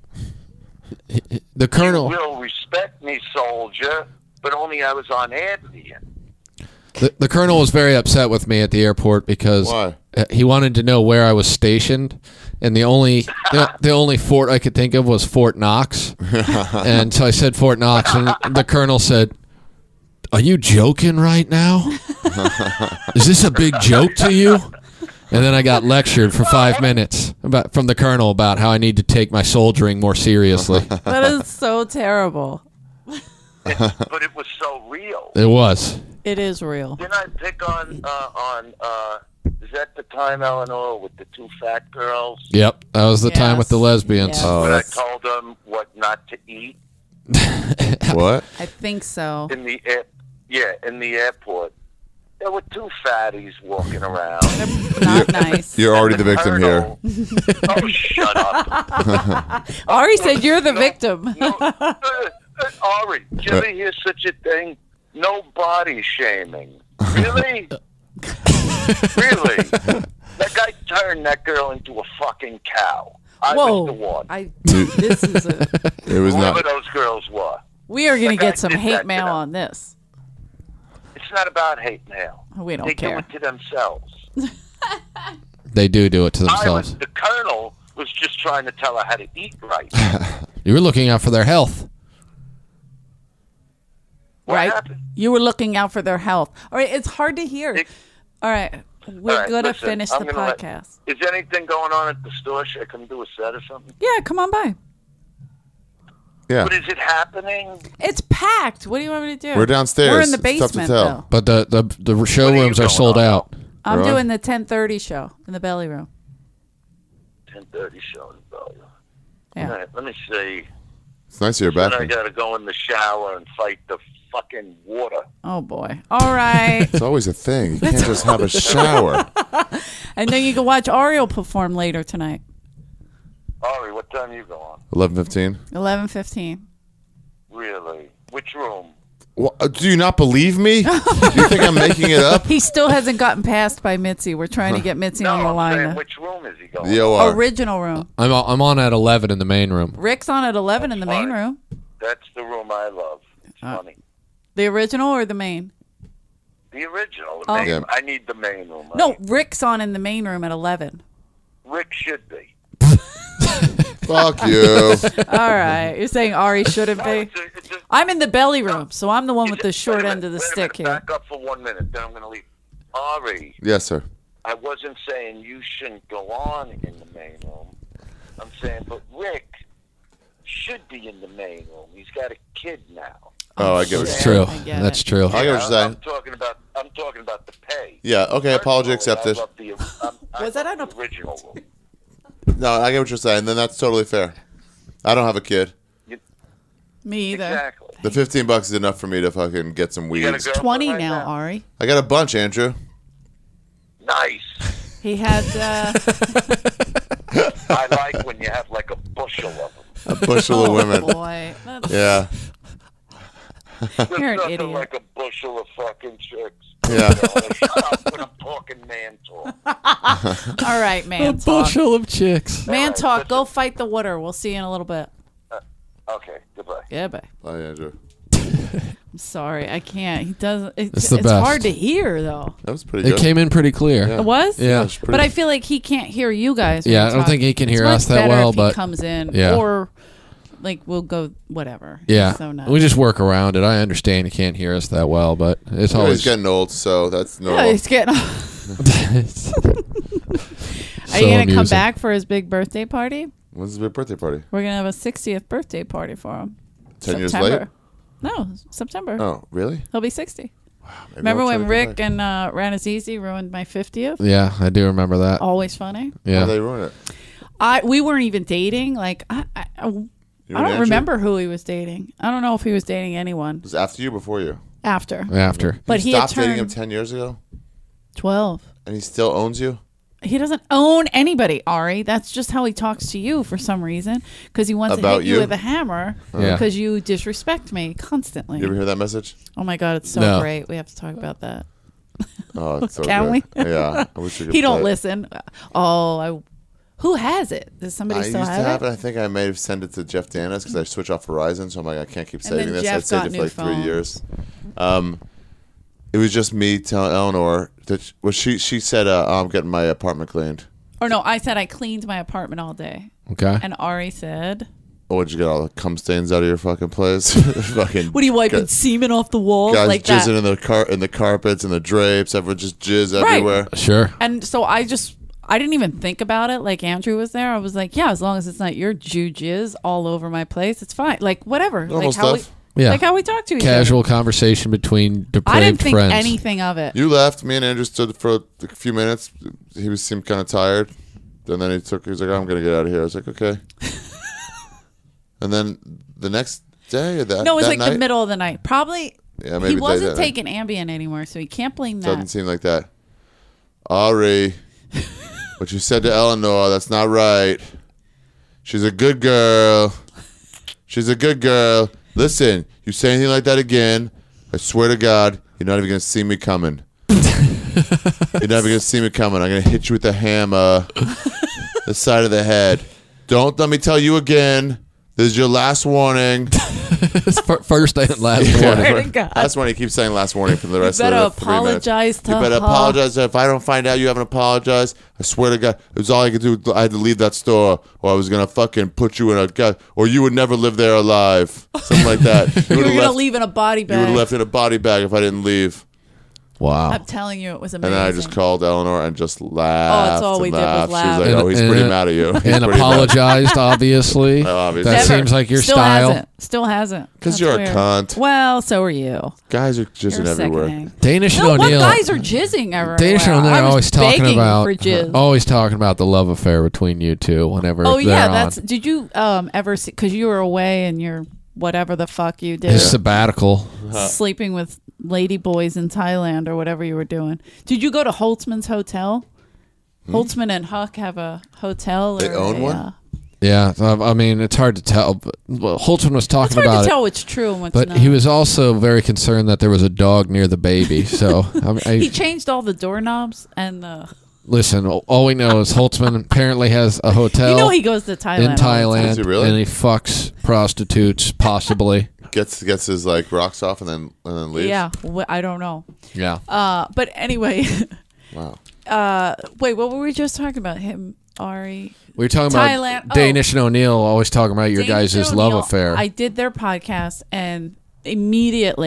The colonel. You will respect me, soldier. But only I was on Ambien. The, the colonel was very upset with me at the airport because Why? uh, he wanted to know where I was stationed, and the only the, the only fort I could think of was Fort Knox, and so I said Fort Knox, and the colonel said, "Are you joking right now? Is this a big joke to you?" And then I got lectured for five minutes about from the colonel about how I need to take my soldiering more seriously. That is so terrible. But it was so real. It was. It is real. Didn't I pick on, uh, on uh, is that the time, Eleanor, with the two fat girls? Yep, that was the time Yes. with the lesbians. Yes. Oh, When I that's told them what not to eat what? I think so. in the air, yeah, in the airport. There were two fatties walking around. Not nice. You're already the victim here. Colonel- Oh, shut up. Ari said you're the victim. No, uh, uh, Ari, did you ever hear such a thing? No body shaming. Really? Really? That guy turned that girl into a fucking cow. I Whoa. was the one. I, this is a, It was Whoever not. those girls were. we are going to That guy get some did that hate to mail them. on this. It's not about hate mail. We don't They do care. it to themselves. They do do it to I themselves. was, the colonel was just trying to tell her how to eat right. You were looking out for their health. What Right? happened? You were looking out for their health. All right, it's hard to hear. It- All right, we're All right, going to listen, finish I'm the gonna let- podcast. Is anything going on at the store? Should I come do a set or something? Yeah, come on by. Yeah. But is it happening? It's packed. What do you want me to do? We're downstairs. We're in the It's tough to basement, tell. though. But the the, the showrooms are going sold on? out. I'm Really? doing the ten thirty show in the belly room. ten thirty show in Bellevue. Yeah. All right, let me see. It's nice you're Then back. I got to go in the shower and fight the fucking water. Oh, boy. All right. It's always a thing. You can't just have a shower. And then you can watch Ariel perform later tonight, Ari, what time you go on? eleven fifteen. eleven fifteen. Really? Which room? Well, do you not believe me? Do you think I'm making it up? He still hasn't gotten passed by Mitzi. We're trying to get Mitzi No, on the I'm line. saying now. which room is he going? The O R. Original room. I'm on- I'm on at eleven in the main room. Rick's on at eleven in the main fine. room. That's the room I love. It's Uh, funny. The original or the main? The original. The Oh. main, Yeah. I need the main room. No, I- Rick's on in the main room at eleven. Rick should be. Fuck you. All right. You're saying Ari shouldn't No, be? it's a- it's a- I'm in the belly room, so I'm the one with the it's a- short wait a end of the minute, wait a stick minute, here. Back up for one minute, then I'm going to leave. Ari, Yes, sir. I wasn't saying you shouldn't go on in the main room. I'm saying, but Rick should be in the main room. He's got a kid now. Oh, I get what That's you're true. saying. I get That's it. true. I get what you're I'm, saying. I'm talking about. I'm talking about the pay. Yeah, okay, apology Personally, accepted. I love the, um, I Was that love an the original room? No, I get what you're saying. Then that's totally fair. I don't have a kid. Me either. Exactly. The fifteen bucks is enough for me to fucking get some You got a weeds. girlfriend twenty right now, Ari. I got a bunch, Andrew. Nice. He had. Uh, I like when you have like a bushel of them. A bushel oh of women. boy, that's, Yeah, There's You're an nothing idiot. like a bushel of fucking chicks. yeah. Shut up when I'm talking man talk. all right, man. A talk. bushel of chicks. Man, Alright, talk. listen. Go fight the water. We'll see you in a little bit. Okay, goodbye. Yeah, bye. Bye, Andrew. I'm sorry, I can't. He doesn't. It's, It's the it's best. hard to hear though. That was pretty It good. came in pretty clear. Yeah. It was. Yeah. That's pretty- But I feel like he can't hear you guys. when Yeah, you I don't talk. think he can It's hear much us that better well, if but- he comes in, Yeah. or like we'll go whatever. Yeah. So nice. We just work around it. I understand you can't hear us that well, but it's Yeah, always he's getting old, so that's Yeah, normal. he's getting. so Are you gonna come amusing. back for his big birthday party? When's his big birthday party? We're gonna have a sixtieth birthday party for him. Ten years September. late? No, September. Oh, really? He'll be sixty. Maybe Remember I'll try when to come Rick back. and uh, Ranazizi ruined my fiftieth? Yeah, I do remember that. Always funny. How'd Yeah. they ruin it? I we weren't even dating. Like I, I, I, You I and don't Andrew? remember who he was dating. I don't know if he was dating anyone It was after you, before you. after. After. But you he had stopped dating him turned ten years ago, twelve. and he still owns you. He doesn't own anybody, Ari. That's just how he talks to you for some reason. Because he wants to About hit you you? with a hammer Yeah. because you disrespect me constantly. You ever hear that message? Oh my God, it's so No. great. We have to talk about that. Oh, it's so Can good. we? Yeah, I wish we could He don't play it. listen. Oh, I, who has it? Does somebody I still used to have have it? it. I think I may have sent it to Jeff Danis because I switched off Verizon, so I'm like, I can't keep And then saving this. Jeff I'd saved got it for new like three phones. years. Um, it was just me telling Eleanor that well, she she said uh, oh, I'm getting my apartment cleaned. Or no, I said I cleaned my apartment all day. Okay. And Ari said, Oh, would you get all the cum stains out of your fucking place? fucking what are you wiping guys, semen off the walls guys like jizzing that? in the car in the carpets and the drapes. Everyone just jizz Right. everywhere. Sure. And so I just, I didn't even think about it. Like Andrew was there. I was like, yeah, as long as it's not your Jew jizz all over my place, it's fine. Like whatever. Normal like how stuff. we, Yeah. like how we talk to each Casual other. conversation between depraved I didn't think friends. anything of it. You left. Me and Andrew stood for a few minutes. He was seemed kind of tired. And then he took. He was like, "I'm gonna get out of here." I was like, "Okay." And then the next day, or that no, it was that like night, the middle of the night. Probably Yeah, maybe he they- wasn't that- taking Ambien anymore, so he can't blame Doesn't that. seem like that. Ari, what you said to Eleanor, that's not right. She's a good girl. She's a good girl. Listen, you say anything like that again, I swear to God, you're not even going to see me coming. You're never going to see me coming. I'm going to hit you with a hammer, the side of the head. Don't let me tell you again. This is your last warning. It's fir- first and last Yeah. warning. Swear to God. That's when he keeps saying last warning for the rest better of the three minutes. apologize to You better her. apologize. If I don't find out you haven't apologized, I swear to God, it was all I could do. I had to leave that store, or I was gonna fucking put you in a gut, or you would never live there alive. Something like that. You You were would gonna have left. leave in a body You would bag. have left in a body bag if I didn't leave. Wow. I'm telling you, it was And amazing. then I just called Eleanor and just laughed. all and we did was laughed. laugh. She was like, And- "Oh, he's and- pretty mad at you." He's And pretty mad. apologized, obviously. Oh, obviously. That Never. seems like your Still style. Hasn't. Still hasn't. 'Cause That's you're a weird. cunt. Well, so are you. Guys are jizzing You're everywhere. sickening. Danish No, and what O'Neill. guys are jizzing everywhere? Danish and O'Neill I are was always talking begging about for jizz. always talking about the love affair between you two whenever Oh they're yeah, on. that's. Did you um ever see? Because you were away and you're whatever the fuck you did, His sabbatical. sleeping with lady boys in Thailand or whatever you were doing. Did you go to Holtzman's hotel? Holtzman and Huck have a hotel. They or own a, one? uh, Yeah, I I mean it's hard to tell. But well, Holtzman was it's talking hard about to it, tell what's true and what's but not. he was also very concerned that there was a dog near the baby. So I mean, I, He changed all the doorknobs and the. listen, all we know is Holtzman apparently has a hotel You know he goes to Thailand. in all the time. Thailand, Does he really? and he fucks prostitutes, possibly. Gets gets his like rocks off and then and then leaves. Yeah, wh- I don't know. Yeah. Uh, but anyway, Wow. uh, wait, what were we just talking about? Him, Ari, We were talking Thailand. about Oh. Danish and O'Neill always talking about your Danish guys' and love O'Neill. affair. I did their podcast, and immediately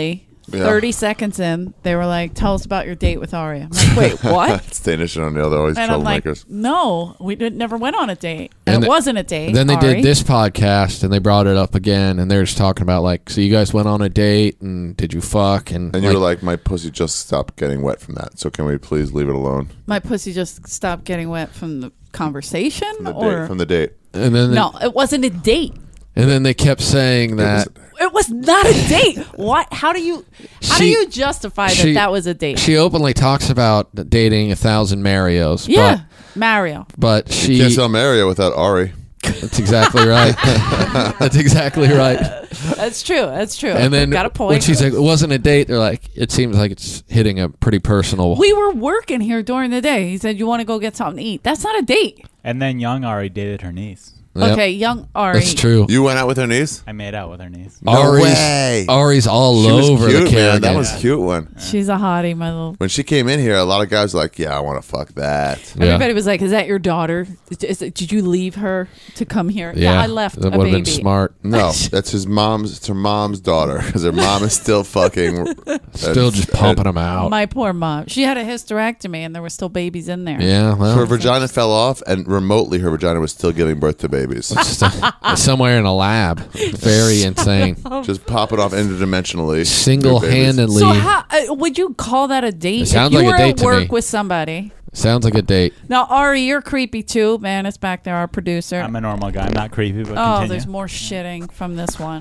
Yeah. thirty seconds in, they were like, "Tell us about your date with Ari." I'm like, "Wait, what?" It's Danish and O'Neill. They're always And I'm like, troublemakers. "No, we did, never went on a date. And, And it the- wasn't a date." Then they Ari. did this podcast and they brought it up again and they're just talking about like, so you guys went on a date and did you fuck and, And you were like, my pussy just stopped getting wet from that. So can we please leave it alone My pussy just stopped getting wet from the conversation, from the or date? From the date. and then no, it wasn't a date. and then they kept saying that It was not a date. What? How do you? How do She- you justify that she- that was a date? she openly talks about dating a thousand Marios. yeah, Mario. But, but she Can't tell Mario without Ari. that's exactly right. That's exactly right. That's true. That's true. And then got a point. when she's like, it wasn't a date, they're like, it seems like it's hitting a pretty personal. we were working here during the day. He said, "You want to go get something to eat?" That's not a date. And then young Ari dated her niece. Yep. Okay, young Ari. That's true. You went out with her niece? I made out with her niece. No Ari's, way. Ari's all She was over cute, the camera. man. That was a cute one. She's a hottie, my little. When she came in here, a lot of guys were like, yeah, I want to fuck that. Yeah. Everybody was like, "Is that your daughter? Is it, did you leave her to come here?" Yeah, I left That a would have baby. been smart. No, that's his mom's. It's her mom's daughter because her mom is still fucking. Still just pumping them out. My poor mom. She had a hysterectomy, and there were still babies in there. Yeah, Her well, vagina fell off, and remotely her vagina was still giving birth to babies. just, uh, somewhere in a lab. Very insane. Just pop it off interdimensionally. Single-handedly. So how uh, would you call that a date? It sounds if you like a were date at to work me. with somebody. Sounds like a date. Now, Ari, you're creepy too. Man, it's back there, our producer. I'm a normal guy. I'm not creepy, but oh, continue. there's more shitting from this one.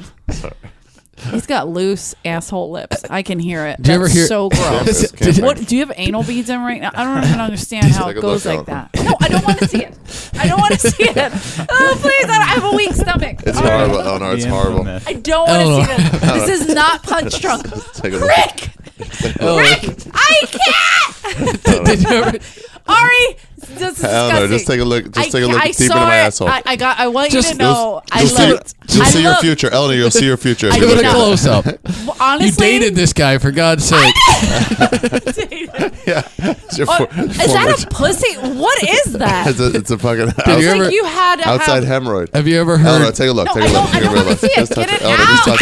He's got loose asshole lips. I can hear it. Do you ever That's hear- so gross. Did- did- What do you have anal beads in right now? I don't even understand how Take it a goes look, like that. Ellen. No, I don't want to see it. I don't want to see it. Oh, please! I I have a weak stomach. It's All right. horrible. Oh no, it's The horrible. infamous. I don't want Eleanor. to see this. This is not Punch Drunk. Take a look. Rick, Oh, Rick, I can't. did you ever, Ari, this is Hell no, disgusting. just take a look. Just I, take a look I deep saw into my it. asshole. I, I got. I want Just- you to know. I you'll see, looked. you'll I see your looked. future, Eleanor. You'll see your future. if I you give look it a at it. close up. Well, You honestly, dated this guy, for God's sake. Yeah, it's your Oh, for- is that former- a pussy? What is that? It's a, it's a fucking you It's outside, ever- like you had to outside have. hemorrhoid. Have you ever Eleanor, heard? take a look. No, take I a look. don't- I take a don't real wanna look. see it. Just touch Get it Eleanor, just touch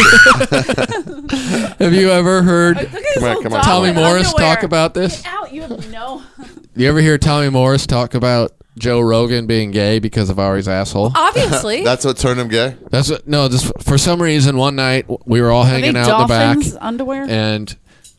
it. Have you ever heard Look at his Come on, little come on. dog Tommy in Morris underwear. talk about this? Get out! You have no. You ever hear Tommy Morris talk about Joe Rogan being gay because of Ari's asshole? Obviously. That's what turned him gay. That's what, no. Just for some reason, one night we were all Are hanging they out in the back, dolphins underwear? and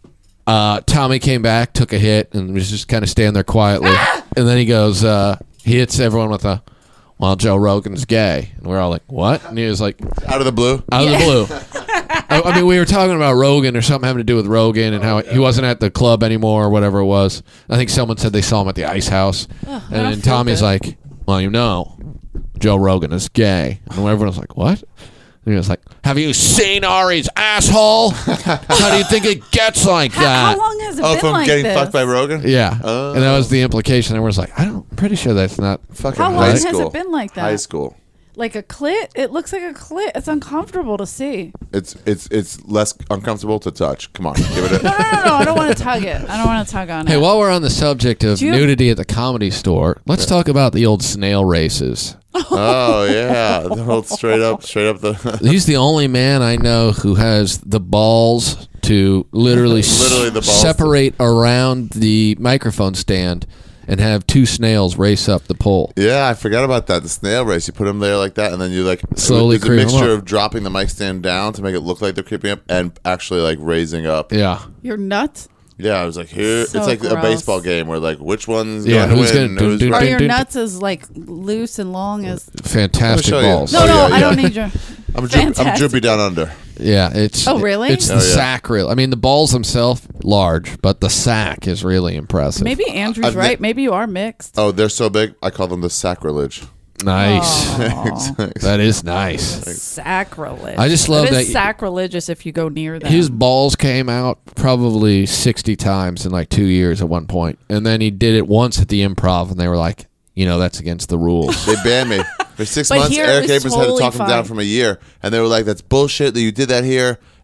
uh, Tommy came back, took a hit, and was just kind of standing there quietly. And then he goes, uh, he hits everyone with a, "Well, Joe Rogan's gay," and we're all like, "What?" And he was like, Out of the blue. out of the blue. I, I mean, we were talking about Rogan or something having to do with Rogan and how he wasn't at the club anymore or whatever it was. I think someone said they saw him at the Ice House, I and don't then feel Tommy's good. like, "Well, you know, Joe Rogan is gay," and everyone was like, "What?" And he was like, "Have you seen Ari's asshole? How do you think it gets like how, that?" how long has it Oh, been from like getting this? fucked by Rogan? Yeah, Oh. and that was the implication. Everyone was like, "I don't, I'm pretty sure that's not." Fucking How long high has school. it been like that? High school. Like a clit? It looks like a clit. It's uncomfortable to see. It's it's it's less uncomfortable to touch. Come on, give it No, a. no, no, no. I don't want to tug it. I don't want to tug on Hey, it. while we're on the subject of Do you- nudity at the Comedy Store, let's talk about the old snail races. Oh yeah, the whole straight up, straight up the. He's the only man I know who has the balls to literally, Literally the balls separate around the microphone stand and have two snails race up the pole. Yeah, I forgot about that. The snail race. You put them there like that, and then you like Slowly It's a creep 'em mixture up. of dropping the mic stand down to make it look like they're creeping up, and actually like raising up. Yeah. You're nuts? Yeah, I was like, here. So it's like a gross. baseball game where like which one's Yeah, going to who's win? gonna do- who's do- right. Are Dun, your dun, dun. nuts as like loose and long as? Fantastic Let me show you. balls. No, Oh, no, yeah, I yeah. don't need your. I'm droopy, I'm Fantastic. droopy down under. Yeah, it's Oh, really? It's the Oh, yeah. sack real. I mean, the balls themselves large, but the sack is really impressive. Maybe Andrew's I've ne- right. Maybe you are mixed. Oh, they're so big. I call them the sacrilege. Nice. Aw. That is nice. Sacrilege. I just love It is that- sacrilegious if you go near them. His balls came out probably sixty times in like two years at one point. And then he did it once at the Improv, and they were like, you know, that's against the rules. They banned me for six But months. here it Eric was Abrams had to totally talk him down fine. from a year, and they were like, "That's bullshit that you did that here.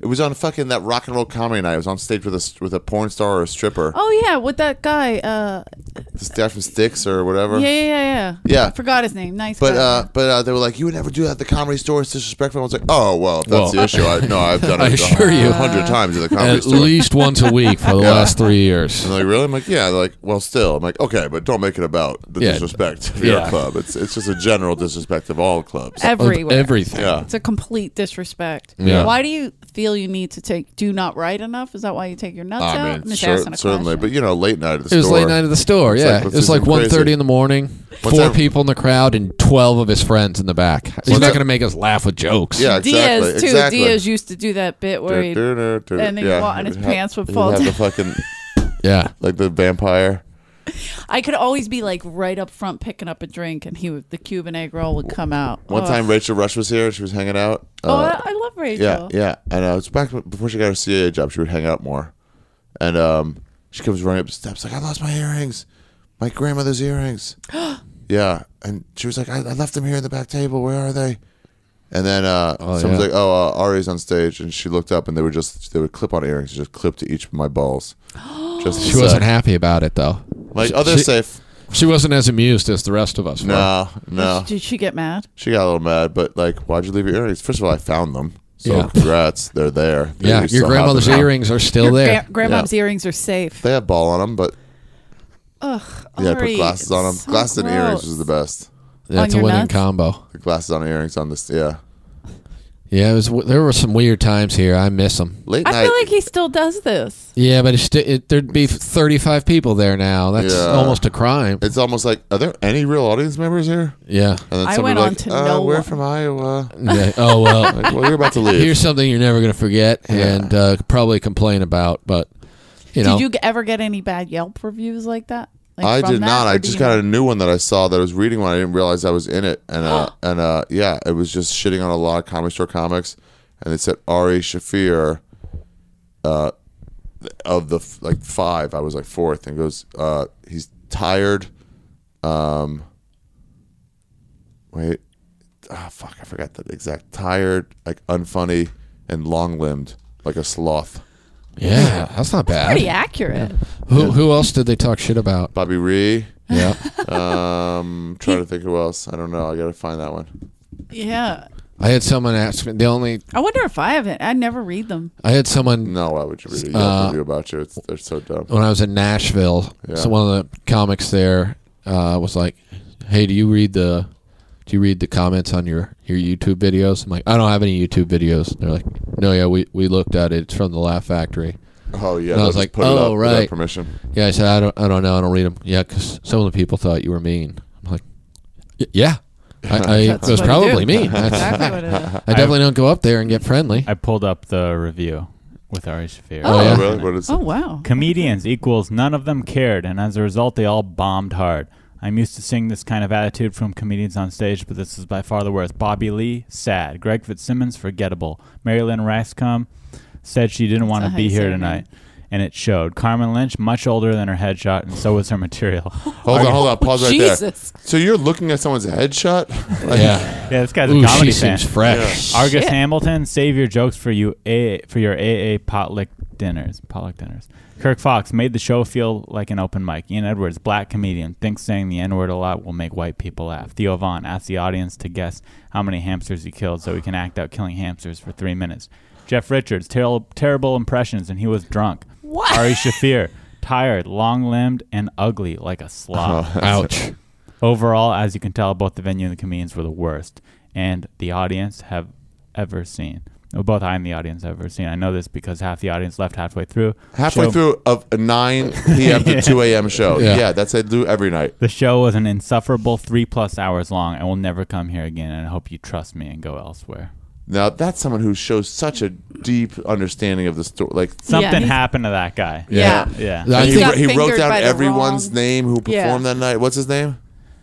It was on fucking that rock and roll comedy night. It was on stage with a with a porn star or a stripper. Oh yeah, with that guy. Uh, The guy from Styx or whatever. yeah, yeah, yeah, yeah. Yeah. I forgot his name. Nice But guy. uh, but uh, they were like, you would never do that at the Comedy Store. It's disrespectful. I was like, oh well, if that's Well, the issue. I, no, I've done I it assure a you. hundred times at the Comedy At Store. least once a week for the Yeah. last three years. And they're like, really? I'm like, yeah. They're like, well, still. I'm like, okay, but don't make it about the Yeah. disrespect of your Yeah. club. It's it's just a general disrespect of all clubs. Everywhere. Everything. Yeah. It's a complete disrespect. Yeah. Why do you feel you need to take? Do you not write enough? Is that why you take your nuts I out? mean, I'm just cer- asking a certainly. question. But you know, late night at the It was store. late night at the store, It's yeah. like, it let's was do like something one thirty crazy. in the morning, What's four that- people in the crowd, and twelve of his friends in the back. He's What's not that- going to make us laugh with jokes. Yeah, exactly. Diaz too. Exactly. Diaz used to do that bit where he'd, and and he'd walk and his pants would he'd fall have down. the fucking Yeah. like the vampire. I could always be like right up front picking up a drink, and he would, the Cuban egg roll would come out. One Oh. time, Rachel Rush was here. She was hanging out. Oh, Uh, I, I love Rachel. yeah, yeah. And uh, it's back before she got her C A A job. She would hang out more, and um, she comes running up the steps like, "I lost my earrings, my grandmother's earrings." Yeah, and she was like, I, "I left them here at the back table. Where are they?" And then uh, Oh, someone's yeah. like, "Oh, uh, Ari's on stage," and she looked up, and they were just they would clip on earrings, just clip to each of my balls. Just She wasn't happy about it, though. like, oh, they're she- safe. She wasn't as amused as the rest of us were. No, no. Did she get mad? She got a little mad, but like, why'd you leave your earrings? First of all, I found them, so Yeah. congrats, they're there. They- Yeah, we your still have grandmother's them now. earrings are still Your there. gra- grandmom's earrings are safe. They have ball on them, but Ugh. yeah, I put Ari, glasses on them. so Glasses and earrings gross. was the best. That's On a your winning nuts? combo. The glasses on earrings on this, yeah. Yeah, it was. There were some weird times here. I miss them. Late I night. feel like he still does this. Yeah, but it's sti- it, there'd be thirty-five people there now. That's Yeah. almost a crime. It's almost like, are there any real audience members here? Yeah. And then I somebody went on like, to uh, no we're one. from Iowa. Yeah. Oh well. Like, well, you're about to leave. Here's something you're never going to forget and uh, probably complain about. But you know, Did you g- ever get any bad Yelp reviews like that? Like I from did that, not. or I do just you got know? a new one that I saw that I was reading one. I didn't realize I was in it, and uh, and uh, yeah, it was just shitting on a lot of Comedy Store comics, and it said Ari Shafir, uh, of the f- like five, I was like fourth, and goes, uh, he's tired, um, wait, ah, fuck, I forgot the exact tired, like unfunny, and long limbed, like a sloth. yeah, that's not bad. Pretty accurate. Who who else did they talk shit about? Bobby Ree. Yeah. Um, trying to think who else. I don't know. I gotta find that one. Yeah. I had someone ask me. The only I wonder if I have it. I never read them. I had someone No, why would you read a Yelp Uh, review about you? It's, they're so dumb. when I was in Nashville. Yeah. So one of the comics there uh, was like, "Hey, do you read the do you read the comments on your, your YouTube videos?" I'm like, "I don't have any YouTube videos." They're like, "No, yeah, we, we looked at it. It's from the Laugh Factory." Oh yeah, And I they'll was just like, put it oh, up without right. permission. Yeah, I said, "I don't I don't know. I don't read them." Yeah, because some of the people thought you were mean. I'm like, "Y- "Yeah, I, I That's it was what I probably do. mean. That's, Exactly what it is. I definitely don't go up there and get friendly." I pulled up the review with Ari Shafir. Oh, yeah? really? What is it? Oh wow. Comedians equals none of them cared, and as a result, they all bombed hard. I'm used to seeing this kind of attitude from comedians on stage, but this is by far the worst. Bobby Lee, sad. Greg Fitzsimmons, forgettable. Marilyn Raskam said she didn't want not to how be you say here her tonight, and it showed. Carmen Lynch, much older than her headshot, and so was her material. Hold on, hold on. Pause right there. Jesus. So you're looking at someone's headshot? Like, Yeah. Yeah, this guy's Ooh, a comedy she fan. seems fresh. Argus Shit. Hamilton, save your jokes for you A for your A A potluck dinners. Potluck dinners. Kirk Fox made the show feel like an open mic. Ian Edwards, black comedian, thinks saying the N-word a lot will make white people laugh. Theo Vaughn asked the audience to guess how many hamsters he killed so he can act out killing hamsters for three minutes. Jeff Richards, ter- terrible impressions, and he was drunk. What? Ari Shafir, tired, long-limbed, and ugly like a sloth. Ouch. Overall, as you can tell, both the venue and the comedians were the worst, and the audience have ever seen. Well, both I and the audience have ever seen. I know this because half the audience left halfway through. Halfway Show- through of a nine p.m. to two a.m. show. Yeah. Yeah. that's what I do every night. The show was an insufferable three-plus hours long. I will never come here again, and I hope you trust me and go elsewhere. Now that's someone who shows such a deep understanding of the story. Like, Something he's- happened to that guy. Yeah. Yeah. I and he, think- got he wrote fingered down by the everyone's wrong- name who performed Yeah. that night. What's his name?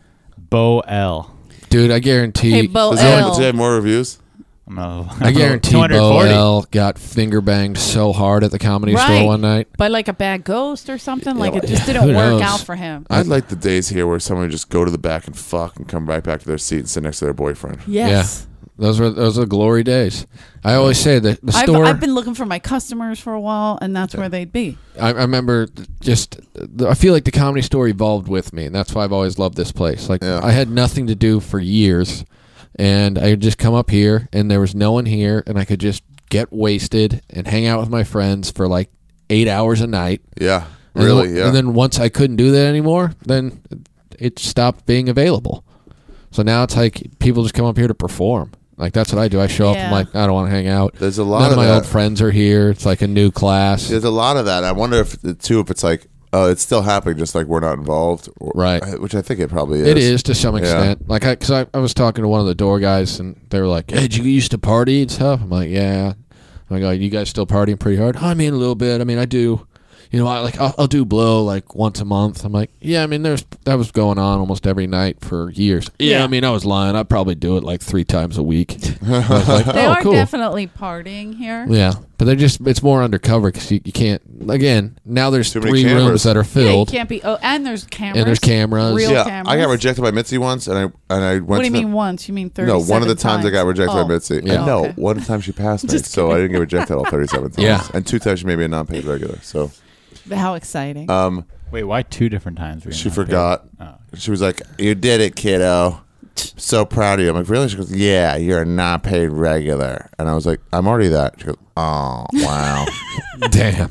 Bo L. Dude, I guarantee Hey, Bo Does he, have, L. does he have more reviews? I'm gonna, I guarantee two hundred Bo forty. L got finger banged so hard at the Comedy Right. Store one night. By like a bad ghost or something. Like it just Who didn't work knows? out for him. I'd like the days here where someone would just go to the back and fuck and come right back to their seat and sit next to their boyfriend. Yes. those were those are glory days. I always say that the I've, store. I've been looking for my customers for a while, and that's where they'd be. I, I remember just. The, I feel like the Comedy Store evolved with me, and that's why I've always loved this place. Like Yeah. I had nothing to do for years, and I would just come up here, and there was no one here, and I could just get wasted and hang out with my friends for like eight hours a night. Yeah, And really. then, Yeah. And then once I couldn't do that anymore, then it stopped being available. So now it's like people just come up here to perform. Like that's what I do. I show up. Yeah. I'm like, I don't want to hang out. There's a lot None of of my that. old friends are here. It's like a new class. There's a lot of that. I wonder if too if it's like, oh, it's still happening, just like we're not involved, or, Right. Which I think it probably is. It is to some Yeah. extent. Like I, cause I, I was talking to one of the door guys, and they were like, "Hey, did you used to party and stuff?" I'm like, "Yeah." I'm like, "Oh, you guys still partying pretty hard?" I mean, a little bit. I mean, I do. You know, I like I'll, I'll do blow like once a month. I'm like, yeah. I mean, there's that was going on almost every night for years. Yeah, Yeah. I mean, I was lying. I'd probably do it like three times a week. I was like, They oh, are cool. definitely partying here. Yeah, but they're just it's more undercover because you, you can't. Again, now there's Too many three cameras. rooms that are Yeah, you filled. can't be. Oh, and there's cameras. And there's cameras. Real Yeah, cameras. I got rejected by Mitzi once, and I and I went. What do you to the- mean once? You mean thirty? No, one of the times I got rejected by Mitzi. Yeah. And no, Okay. one time she passed me, Just so I didn't get rejected all thirty-seven times. Yeah. And two times she made me a non-paid regular. So How exciting! um, Wait, why two different times? were you she not paid? forgot. Oh. She was like, "You did it, kiddo. So proud of you." I'm like, "Really?" She goes, "Yeah, you're a non-paid regular." And I was like, "I'm already that." She goes, "Oh, wow." Damn.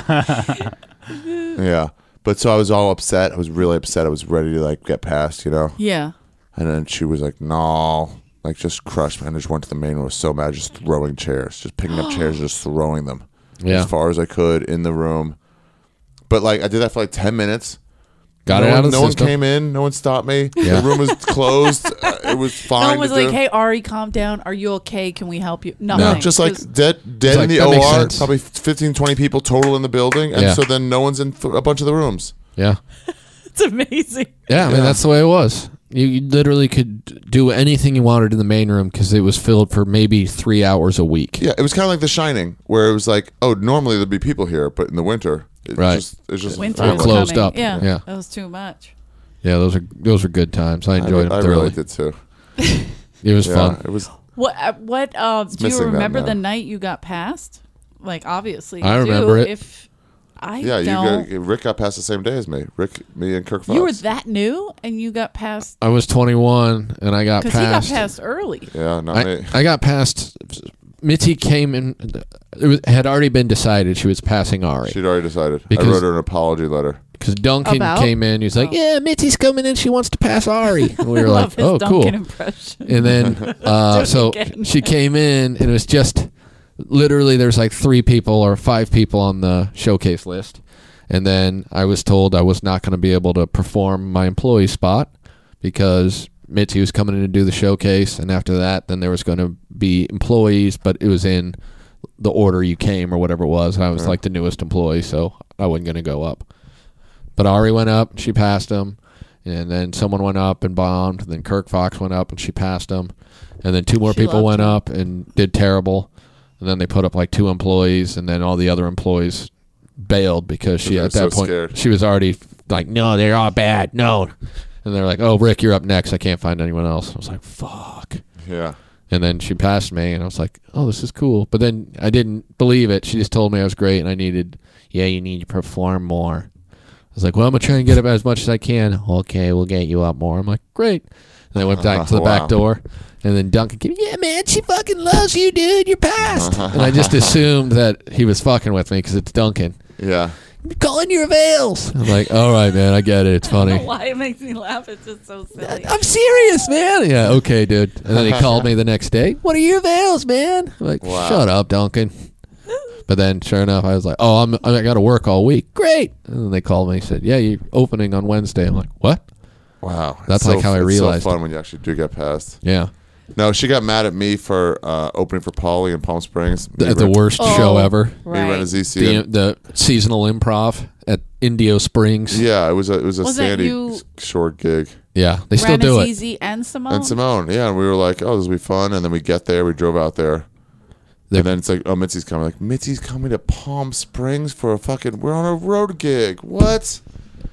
Yeah. But so I was all upset. I was really upset. I was ready to like get past, you know. yeah. And then she was like, "No," like just crushed me. And I just went to the main room. I was so mad, just throwing chairs, just picking up chairs, just throwing them Yeah. as far as I could in the room. But like I did that for like ten minutes. Got no it one, out of the no system. one came in. No one stopped me. Yeah. The room was closed. uh, it was fine. No one was to like, do. "Hey, Ari, calm down. Are you okay? Can we help you?" Nothing. No, just like 'Cause- dead, dead like, in the that makes O R. sense. Probably fifteen, twenty people total in the building, and Yeah. so then no one's in th- a bunch of the rooms. Yeah. it's amazing. Yeah, I mean Yeah. that's the way it was. You, you literally could do anything you wanted in the main room because it was filled for maybe three hours a week. Yeah, it was kind of like The Shining, where it was like, oh, normally there'd be people here, but in the winter, it's Right. just, it's just Winter All was closed coming. up. Yeah, Yeah. that was too much. Yeah, those are those are good times. I I, enjoyed I it thoroughly. really did too. It was Yeah, fun. it was. What? uh, What? Uh, do you missing that remember now. the night you got passed? Like, obviously, I you remember do. it. If I Yeah, you don't, got, Rick got past the same day as me. Rick, me, and Kirk Fox. you were that new, and you got passed I was twenty-one and I got because he got passed. passed early. Yeah, not I, me. I got passed. Mitzi came in. It was, had already been decided she was passing Ari She'd already decided. Because- I wrote her an apology letter. because Duncan About? came in. He was like, Oh. "Yeah, Mitzi's coming in. She wants to pass Ari." And we were Love like, his "Oh, Duncan cool." impression. And then, uh, Do it so again. she came in, and it was just literally there's like three people or five people on the showcase list. And then I was told I was not going to be able to perform my employee spot because Mitzi was coming in to do the showcase. And after that, then there was going to be employees, but it was in the order you came or whatever it was. And I was like the newest employee, so I wasn't going to go up. But Ari went up, she passed him. And then someone went up and bombed. And then Kirk Fox went up and she passed him. And then two more She people loved went him. up and did terrible. And then they put up like two employees. And then all the other employees bailed because she They were at that so point scared. she was already like, no, they're all bad. No. And they're like, oh, Rick, you're up next. I can't find anyone else. I was like, fuck. Yeah. And then she passed me, and I was like, oh, this is cool. But then I didn't believe it. She just told me I was great, and I needed, yeah, you need to perform more. I was like, well, I'm going to try and get up as much as I can. Okay, we'll get you up more. I'm like, great. And I went back to the Wow. back door, and then Duncan came, yeah, man, she fucking loves you, dude. You're passed. And I just assumed that he was fucking with me because it's Duncan. Yeah. Call in your avails. I'm like, all right, man, I get it. It's I don't know funny. why it makes me laugh. It's just so silly. I'm serious, man. Yeah, okay, dude. And then he called me the next day. What are your avails, man? I'm like, Wow. shut up, Duncan. But then, sure enough, I was like, oh, I'm, I got to work all week. Great. And then they called me and said, yeah, you're opening on Wednesday. I'm like, what? Wow. That's It's like how I it's realized so fun when you actually do get passed. Yeah. No, she got mad at me for uh, opening for Paulie in Palm Springs. Me The, the ran- worst Oh, show ever. Me ran a Right. Z C. The, and- the seasonal improv at Indio Springs. yeah, it was a it was a Was that Sandy you- short gig. Yeah, they still Ran do it. Easy and Simone. And Simone, yeah, and we were like, oh, this will be fun. And then we get there, we drove out there. They're- And then it's like, oh, Mitzi's coming. Like, Mitzi's coming to Palm Springs for a fucking, we're on a road gig. What?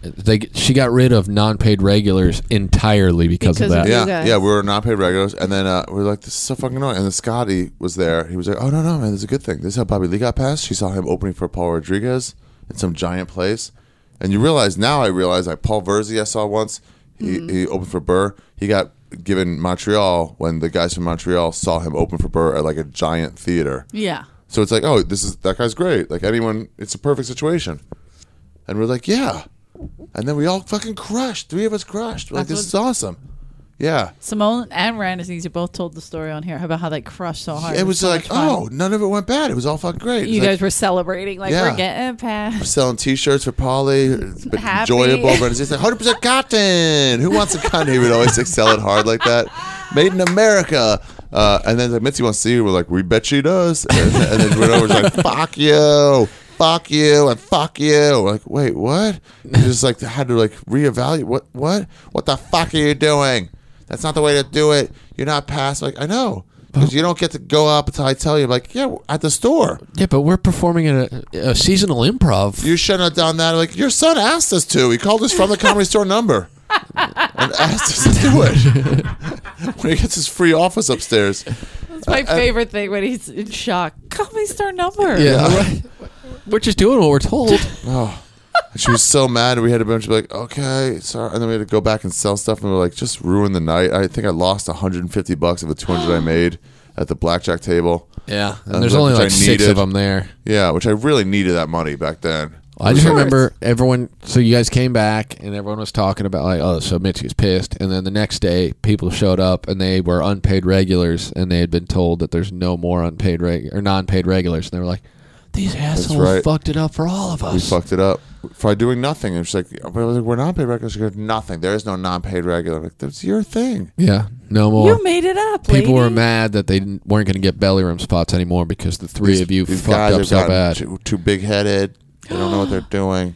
they she got rid of non-paid regulars entirely because, Because of of that. you Yeah, guys. yeah, we were not paid regulars, and then uh, we were like, "This is so fucking annoying." And then Scotty was there. He was like, "Oh no, no, man, this is a good thing. This is how Bobby Lee got passed. She saw him opening for Paul Rodriguez in some giant place, and you realize now. I realize like Paul Verzi, I saw once. He Mm-hmm. he opened for Burr. He got given Montreal when the guys from Montreal saw him open for Burr at like a giant theater. Yeah. So it's like, oh, this is that guy's great. Like anyone, it's a perfect situation. And we're like, yeah. And then we all fucking crushed. Three of us crushed. We're like, That's this is awesome. Yeah. Simone and Ranazzi both told the story on here about how they crushed so hard. It was so like, much fun. oh, none of it went bad. It was all fucking great. You It's guys like, were celebrating like Yeah. we're getting past. selling T-shirts for Polly. It's been Happy. enjoyable. But it's just like one hundred percent cotton. Who wants a cotton? He would always like, sell it hard like that. Made in America. Uh, and then like, Mitzi wants to see you. We're like, we bet she does. And, and then we're always like, fuck you. Fuck you and fuck you. We're like, wait, what? We just like had to like reevaluate. What? What? What the fuck are you doing? That's not the way to do it. You're not past. Like, I know. Because you don't get to go up until I tell you. Like, yeah, at the store. Yeah, but we're performing at a, a seasonal improv. You shouldn't have done that. Like, your son asked us to. He called us from the Comedy Store number and asked us to do it. When he gets his free office upstairs. It's my favorite thing when he's in shock. Call me star number. yeah, we're- we're just doing what we're told. Oh. And she was so mad. We had a bunch of like, okay, sorry. And then we had to go back and sell stuff. And we were like, just ruin the night. I think I lost one hundred fifty bucks of the two hundred I made at the blackjack table. Yeah, and Uh, there's which only I like six needed. of them there. Yeah, which I really needed that money back then. I just remember everyone. So you guys came back, and everyone was talking about like, oh, so Mitzi was pissed. And then the next day, people showed up, and they were unpaid regulars, and they had been told that there's no more unpaid reg- or non-paid regulars, and they were like, these assholes right. fucked it up for all of We us. fucked it up by doing nothing. And she's like, but I was like, we're non-paid regulars. She goes, nothing. There is no non-paid regular. I'm like, that's your thing. Yeah, no more. You made it up. People were lady. mad that they didn't, weren't going to get belly room spots anymore because the three These- of you these fucked guys up have so gotten bad. Too, too big-headed. They don't know what they're doing.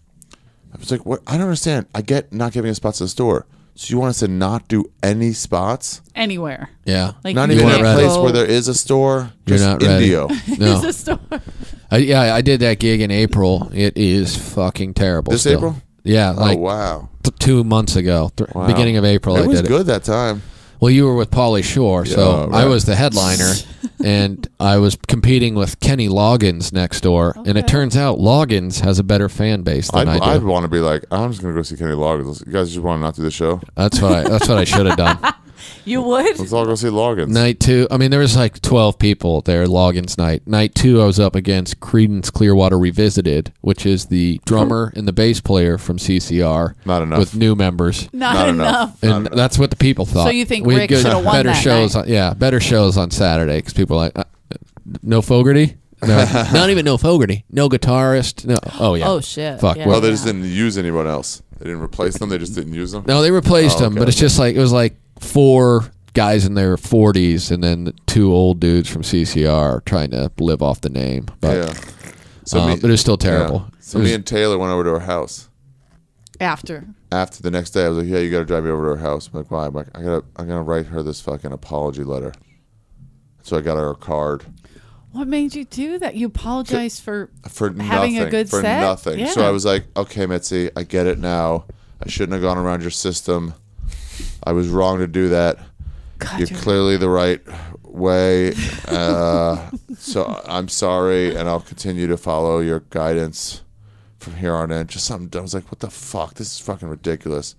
I was like, what? I don't understand. I get not giving us spots at the store. So you want us to not do any spots? Anywhere. Yeah, Like Not you even in not a ready. place go- where there is a store? You're Just not ready. Indio. no. It's a store. I, yeah, I did that gig in April. It is fucking terrible. This still. April? Yeah, like oh, wow. th- two months ago, th- Wow. beginning of April. It I was did it. good that time. Well, you were with Pauly Shore, so Yeah, I right. was the headliner, and I was competing with Kenny Loggins next door. And it Okay. turns out Loggins has a better fan base than I'd, I I'd do. want to be like, I'm just going to go see Kenny Loggins. You guys just want to not do the show? That's what I. That's what I should have done. You would? Let's all go see Loggins. Night two. I mean, there was like twelve people there. Loggins night. Night two, I was up against Creedence Clearwater Revisited, which is the drummer and the bass player from C C R. Not enough. With new members. Not, Not enough. enough. And Not enough. that's what the people thought. So you think We had Rick good- shoulda won better that shows? night? On, yeah, better shows on Saturday because people are like, uh, no Fogarty, no, not even no Fogarty, no guitarist, no. Oh yeah. Oh, shit. Fuck. Yeah. Oh, Well, they just didn't use anyone else. They didn't replace them. They just didn't use them. No, they replaced Oh, them, okay, but it's okay. just like it was like four guys in their forties and then two old dudes from C C R trying to live off the name. But, yeah. So um, me, but it was still terrible. yeah. So It me was- and Taylor went over to her house. After. After the next day, I was like, "Yeah, you got to drive me over to her house." I'm like, "Why?" I'm like, "I gotta, I'm gonna write her this fucking apology letter." So I got her a card What made you do that? You apologized for for having nothing. a good for set? nothing. Yeah. So I was like, "Okay, Mitzi, I get it now. I shouldn't have gone around your system. I was wrong to do that. God, You're you're- clearly the right way. Uh, so I'm sorry, and I'll continue to follow your guidance from here on in." Just something. I was like, "What the fuck? This is fucking ridiculous."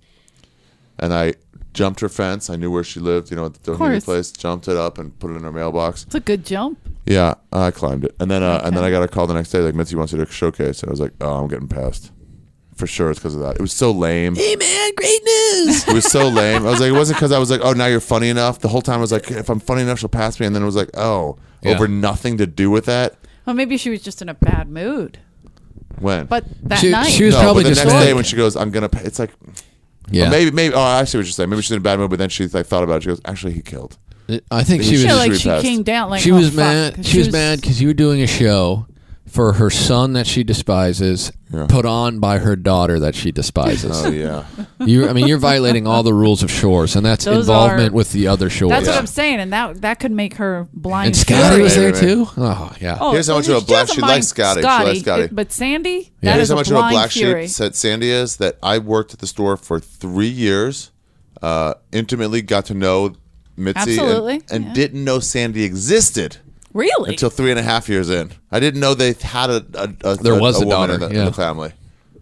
And I jumped her fence. I knew where she lived. You know, at the donating course. place. Jumped it up and put it in her mailbox. It's a good jump. Yeah, I climbed it, and then uh, and then Okay. I got a call the next day like, "Mitzi wants you to showcase." And I was like, "Oh, I'm getting passed." For sure, it's because of that. It was so lame. Hey man, great news! It was so lame. I was like, it wasn't because I was like, oh, now you're funny enough. The whole time I was like, if I'm funny enough, she'll pass me. And then it was like, oh, Yeah. over nothing to do with that. Well, maybe she was just in a bad mood. When? But that She- night. she was no, probably but the just next like- day when she goes, I'm gonna. Pay, it's like, Yeah, oh, maybe, maybe. Oh, I see what you're saying. Maybe she's in a bad mood, but then she like thought about it. She goes, actually, he killed. I think She she was I was. feel like should she be passed. came down like she oh, was fuck. mad. She, was, mad because you were doing a show. for her son that she despises, Yeah. put on by her daughter that she despises. Oh yeah. You, I mean, you're violating all the rules of Shores, and that's Those involvement are- with the other Shores. That's Yeah. what I'm saying, and that that could make her blind. And Scotty fury. was there Maybe, maybe. too. Oh yeah. Oh, Here's how much of a she black- doesn't she mind likes Scotty. She likes Scotty. it- But Sandy, Yeah. that Here's is how a much of a blind black fury. sheep said Sandy is that I worked at the store for three years, uh, intimately got to know Mitzi, Absolutely, and, and yeah. didn't know Sandy existed Really? until three and a half years in. I didn't know they had a, a, a There was a woman daughter, in the, in yeah. the family.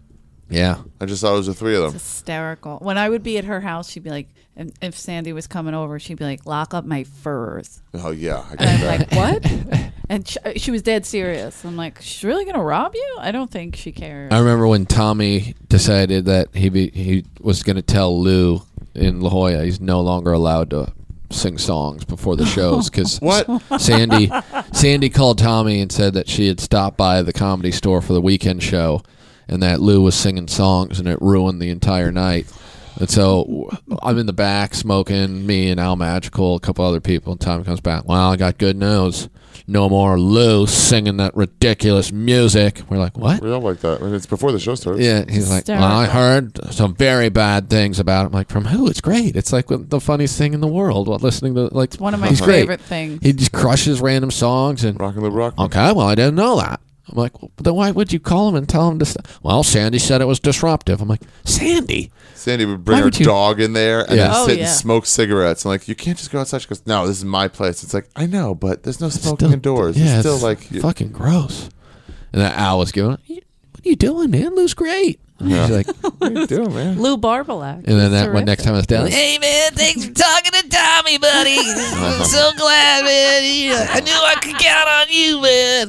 Yeah. I just thought it was the three of them. Hysterical. When I would be at her house, she'd be like, and if Sandy was coming over, she'd be like, "Lock up my furs." Oh yeah, I get And I'm that. like, "What?" And she, she was dead serious. I'm like, "She's really gonna rob you?" I don't think she cares. I remember when Tommy decided that he be, he was going to tell Lou in La Jolla he's no longer allowed to sing songs before the shows because What? Sandy Sandy called Tommy and said that she had stopped by the Comedy Store for the weekend show and that Lou was singing songs and it ruined the entire night. And so I'm in the back smoking, me and Al Magical, a couple other people, and Tommy comes back. Well, I got good news. No more Lou singing that ridiculous music. We're like, what? We all like that. I mean, it's before the show starts. Yeah, he's like, well, I heard some very bad things about it. I'm like, from who? It's great. It's like the funniest thing in the world. While listening to like, One of my he's great. favorite things. He just crushes random songs and Rockin' the Rock. okay, well, I didn't know that. I'm like, well, then why would you call him and tell him to? St-? Well, Sandy said it was disruptive. I'm like, Sandy. Sandy would bring Why her would you- dog in there and Yeah. then Oh, sit yeah. and smoke cigarettes. I'm like, you can't just go outside. She goes, no, this is my place. It's like, I know, but there's no smoking Still- indoors. Yeah, it's still it's like, you- fucking gross. And that Al was going, what are you doing, man? Lou's great. Yeah. She's like, what are you doing, man? Lou Barbalak. and then that when Terrific. next time I was down, Hey man, thanks for talking to Tommy, buddy. I'm so glad, man. Yeah, I knew I could count on you,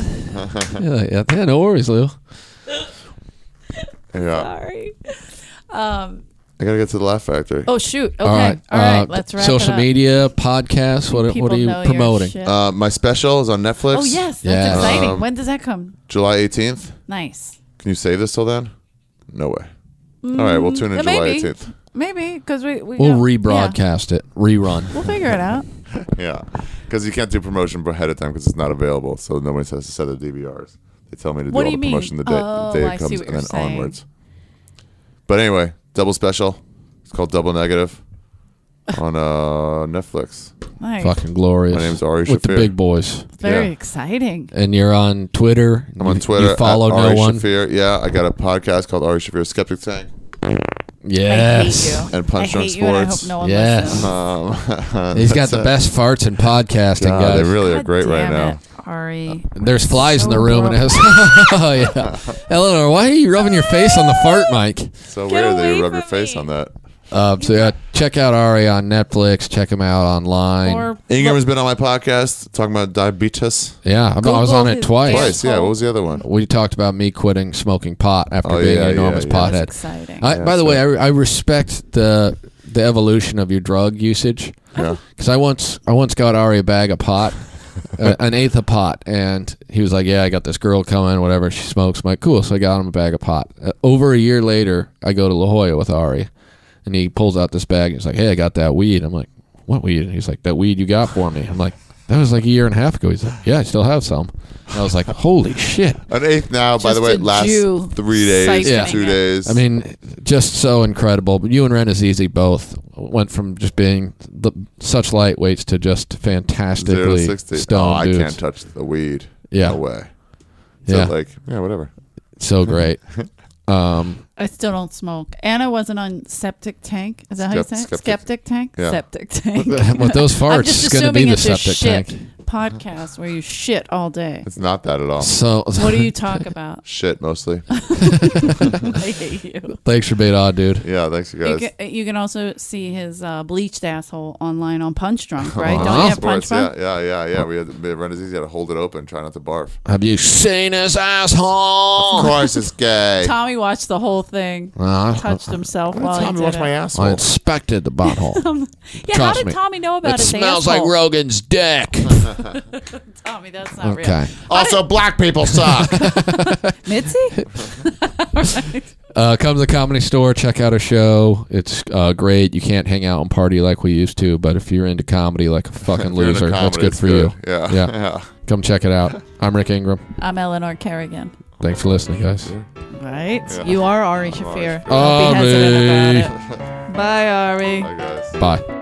man. yeah, yeah, yeah, no worries, Lou. Yeah. Sorry. Um. I got to get to the Laugh Factory. Oh shoot. Okay. All right, All right. uh, Let's wrap social it up. media, podcasts. What, People what are you know your promoting? shit. Uh, my special is on Netflix. oh yes, that's Yes. exciting. Um, when does that come? July eighteenth. Nice. Can you save this till then? No way. All right, we'll tune in Yeah, July maybe. eighteenth. Maybe because we, we We'll got- rebroadcast it, rerun. Yeah, we'll figure it out. Yeah, because you can't do promotion ahead of time because it's not available. So nobody has to set the D V Rs. They tell me to do What all do the you promotion mean? the day, Oh, the day I it see comes what and you're then saying. onwards. But anyway, double special. It's called Double Negative on uh, Netflix. Nice. Fucking glorious. My name's Ari with the Shafir. big boys. Very yeah. exciting. And you're on Twitter. I'm on You- Twitter. You follow at no Ari one. Shafir. Yeah, I got a podcast called Ari Shafir Skeptic Tank. Yes. I hate you. And Punch I Drunk hate you, and I Sports. hope no one Yes. listens. Um, He's got that's the it. best farts in podcasting, God, guys. they really are God great right damn now. it, Ari. There's flies in So the room, and it gross. has. Oh yeah, Eleanor, why are you rubbing your face on the fart mic? So Get weird that you away rub your from face me. on that. Uh, so yeah, check out Ari on Netflix. Check him out online. Or Ingram has been on my podcast talking about diabetes. yeah, I'm- I was on it Google twice. his- Twice, yeah. What was the other one? We talked about me quitting smoking pot after Oh, being yeah, an enormous yeah, yeah. that's pothead. exciting. I, Yeah, by the so- way, I, re- I respect the the evolution of your drug usage Yeah. because I once I once got Ari a bag of pot, uh, an eighth of pot, and he was like, "Yeah, I got this girl coming, whatever. She smokes." I'm like, "Cool." So I got him a bag of pot. Uh, over a year later, I go to La Jolla with Ari, and he pulls out this bag. And he's like, "Hey, I got that weed." I'm like, "What weed?" And he's like, "That weed you got for me." I'm like, "That was like a year and a half ago." He's like, "Yeah, I still have some." And I was like, "Holy shit!" An eighth now, by the Just way, a it lasts Jew three days, siphoning two it. days. I mean, just so incredible. But you and Renazizi both went from just being the, such lightweights to just zero to fantastically sixty. stoned Oh, I dudes. can't touch the weed. Yeah. No way. So Yeah. like, yeah, whatever. So great. Um, I still don't smoke. Anna wasn't on septic tank. Is that how you Skep- say it? skeptic. Skeptic tank? Yeah. Septic tank. with those I'm farts, just it's going to be assuming the it's a septic shit tank. podcast where you shit all day. It's not that at all. So, What do you talk about? Shit, mostly. I hate you. thanks for being on, dude. Yeah, thanks, you You guys. can, you can also see his uh, bleached asshole online on Punch Drunk, right? Oh, Don't you have Punch sports, Drunk? yeah, yeah, yeah, yeah. We had to, Renazizi had to hold it open, try not to barf. Have you seen his asshole? Of course, it's gay. Tommy watched the whole thing, Uh, touched himself while he Tommy did watch it. my I asshole. inspected the butthole. Yeah, how Trust did me. Tommy know about It his smells asshole? like Rogan's dick. Tommy, that's not Okay. Also, black people suck. real. Mitzi? Uh, come to the Comedy Store. Check out our show. It's uh, great. You can't hang out and party like we used to, but if you're into comedy like a fucking If you're into loser, that's comedy, good it's for good. you. Yeah. Yeah. Yeah. Come check it out. I'm Rick Ingram. I'm Eleanor Kerrigan. Thanks for listening, guys. Right? Yeah. You are Ari Shafir. Ari Don't be hesitant Ari. about it. Bye, Ari. Bye, guys. Bye.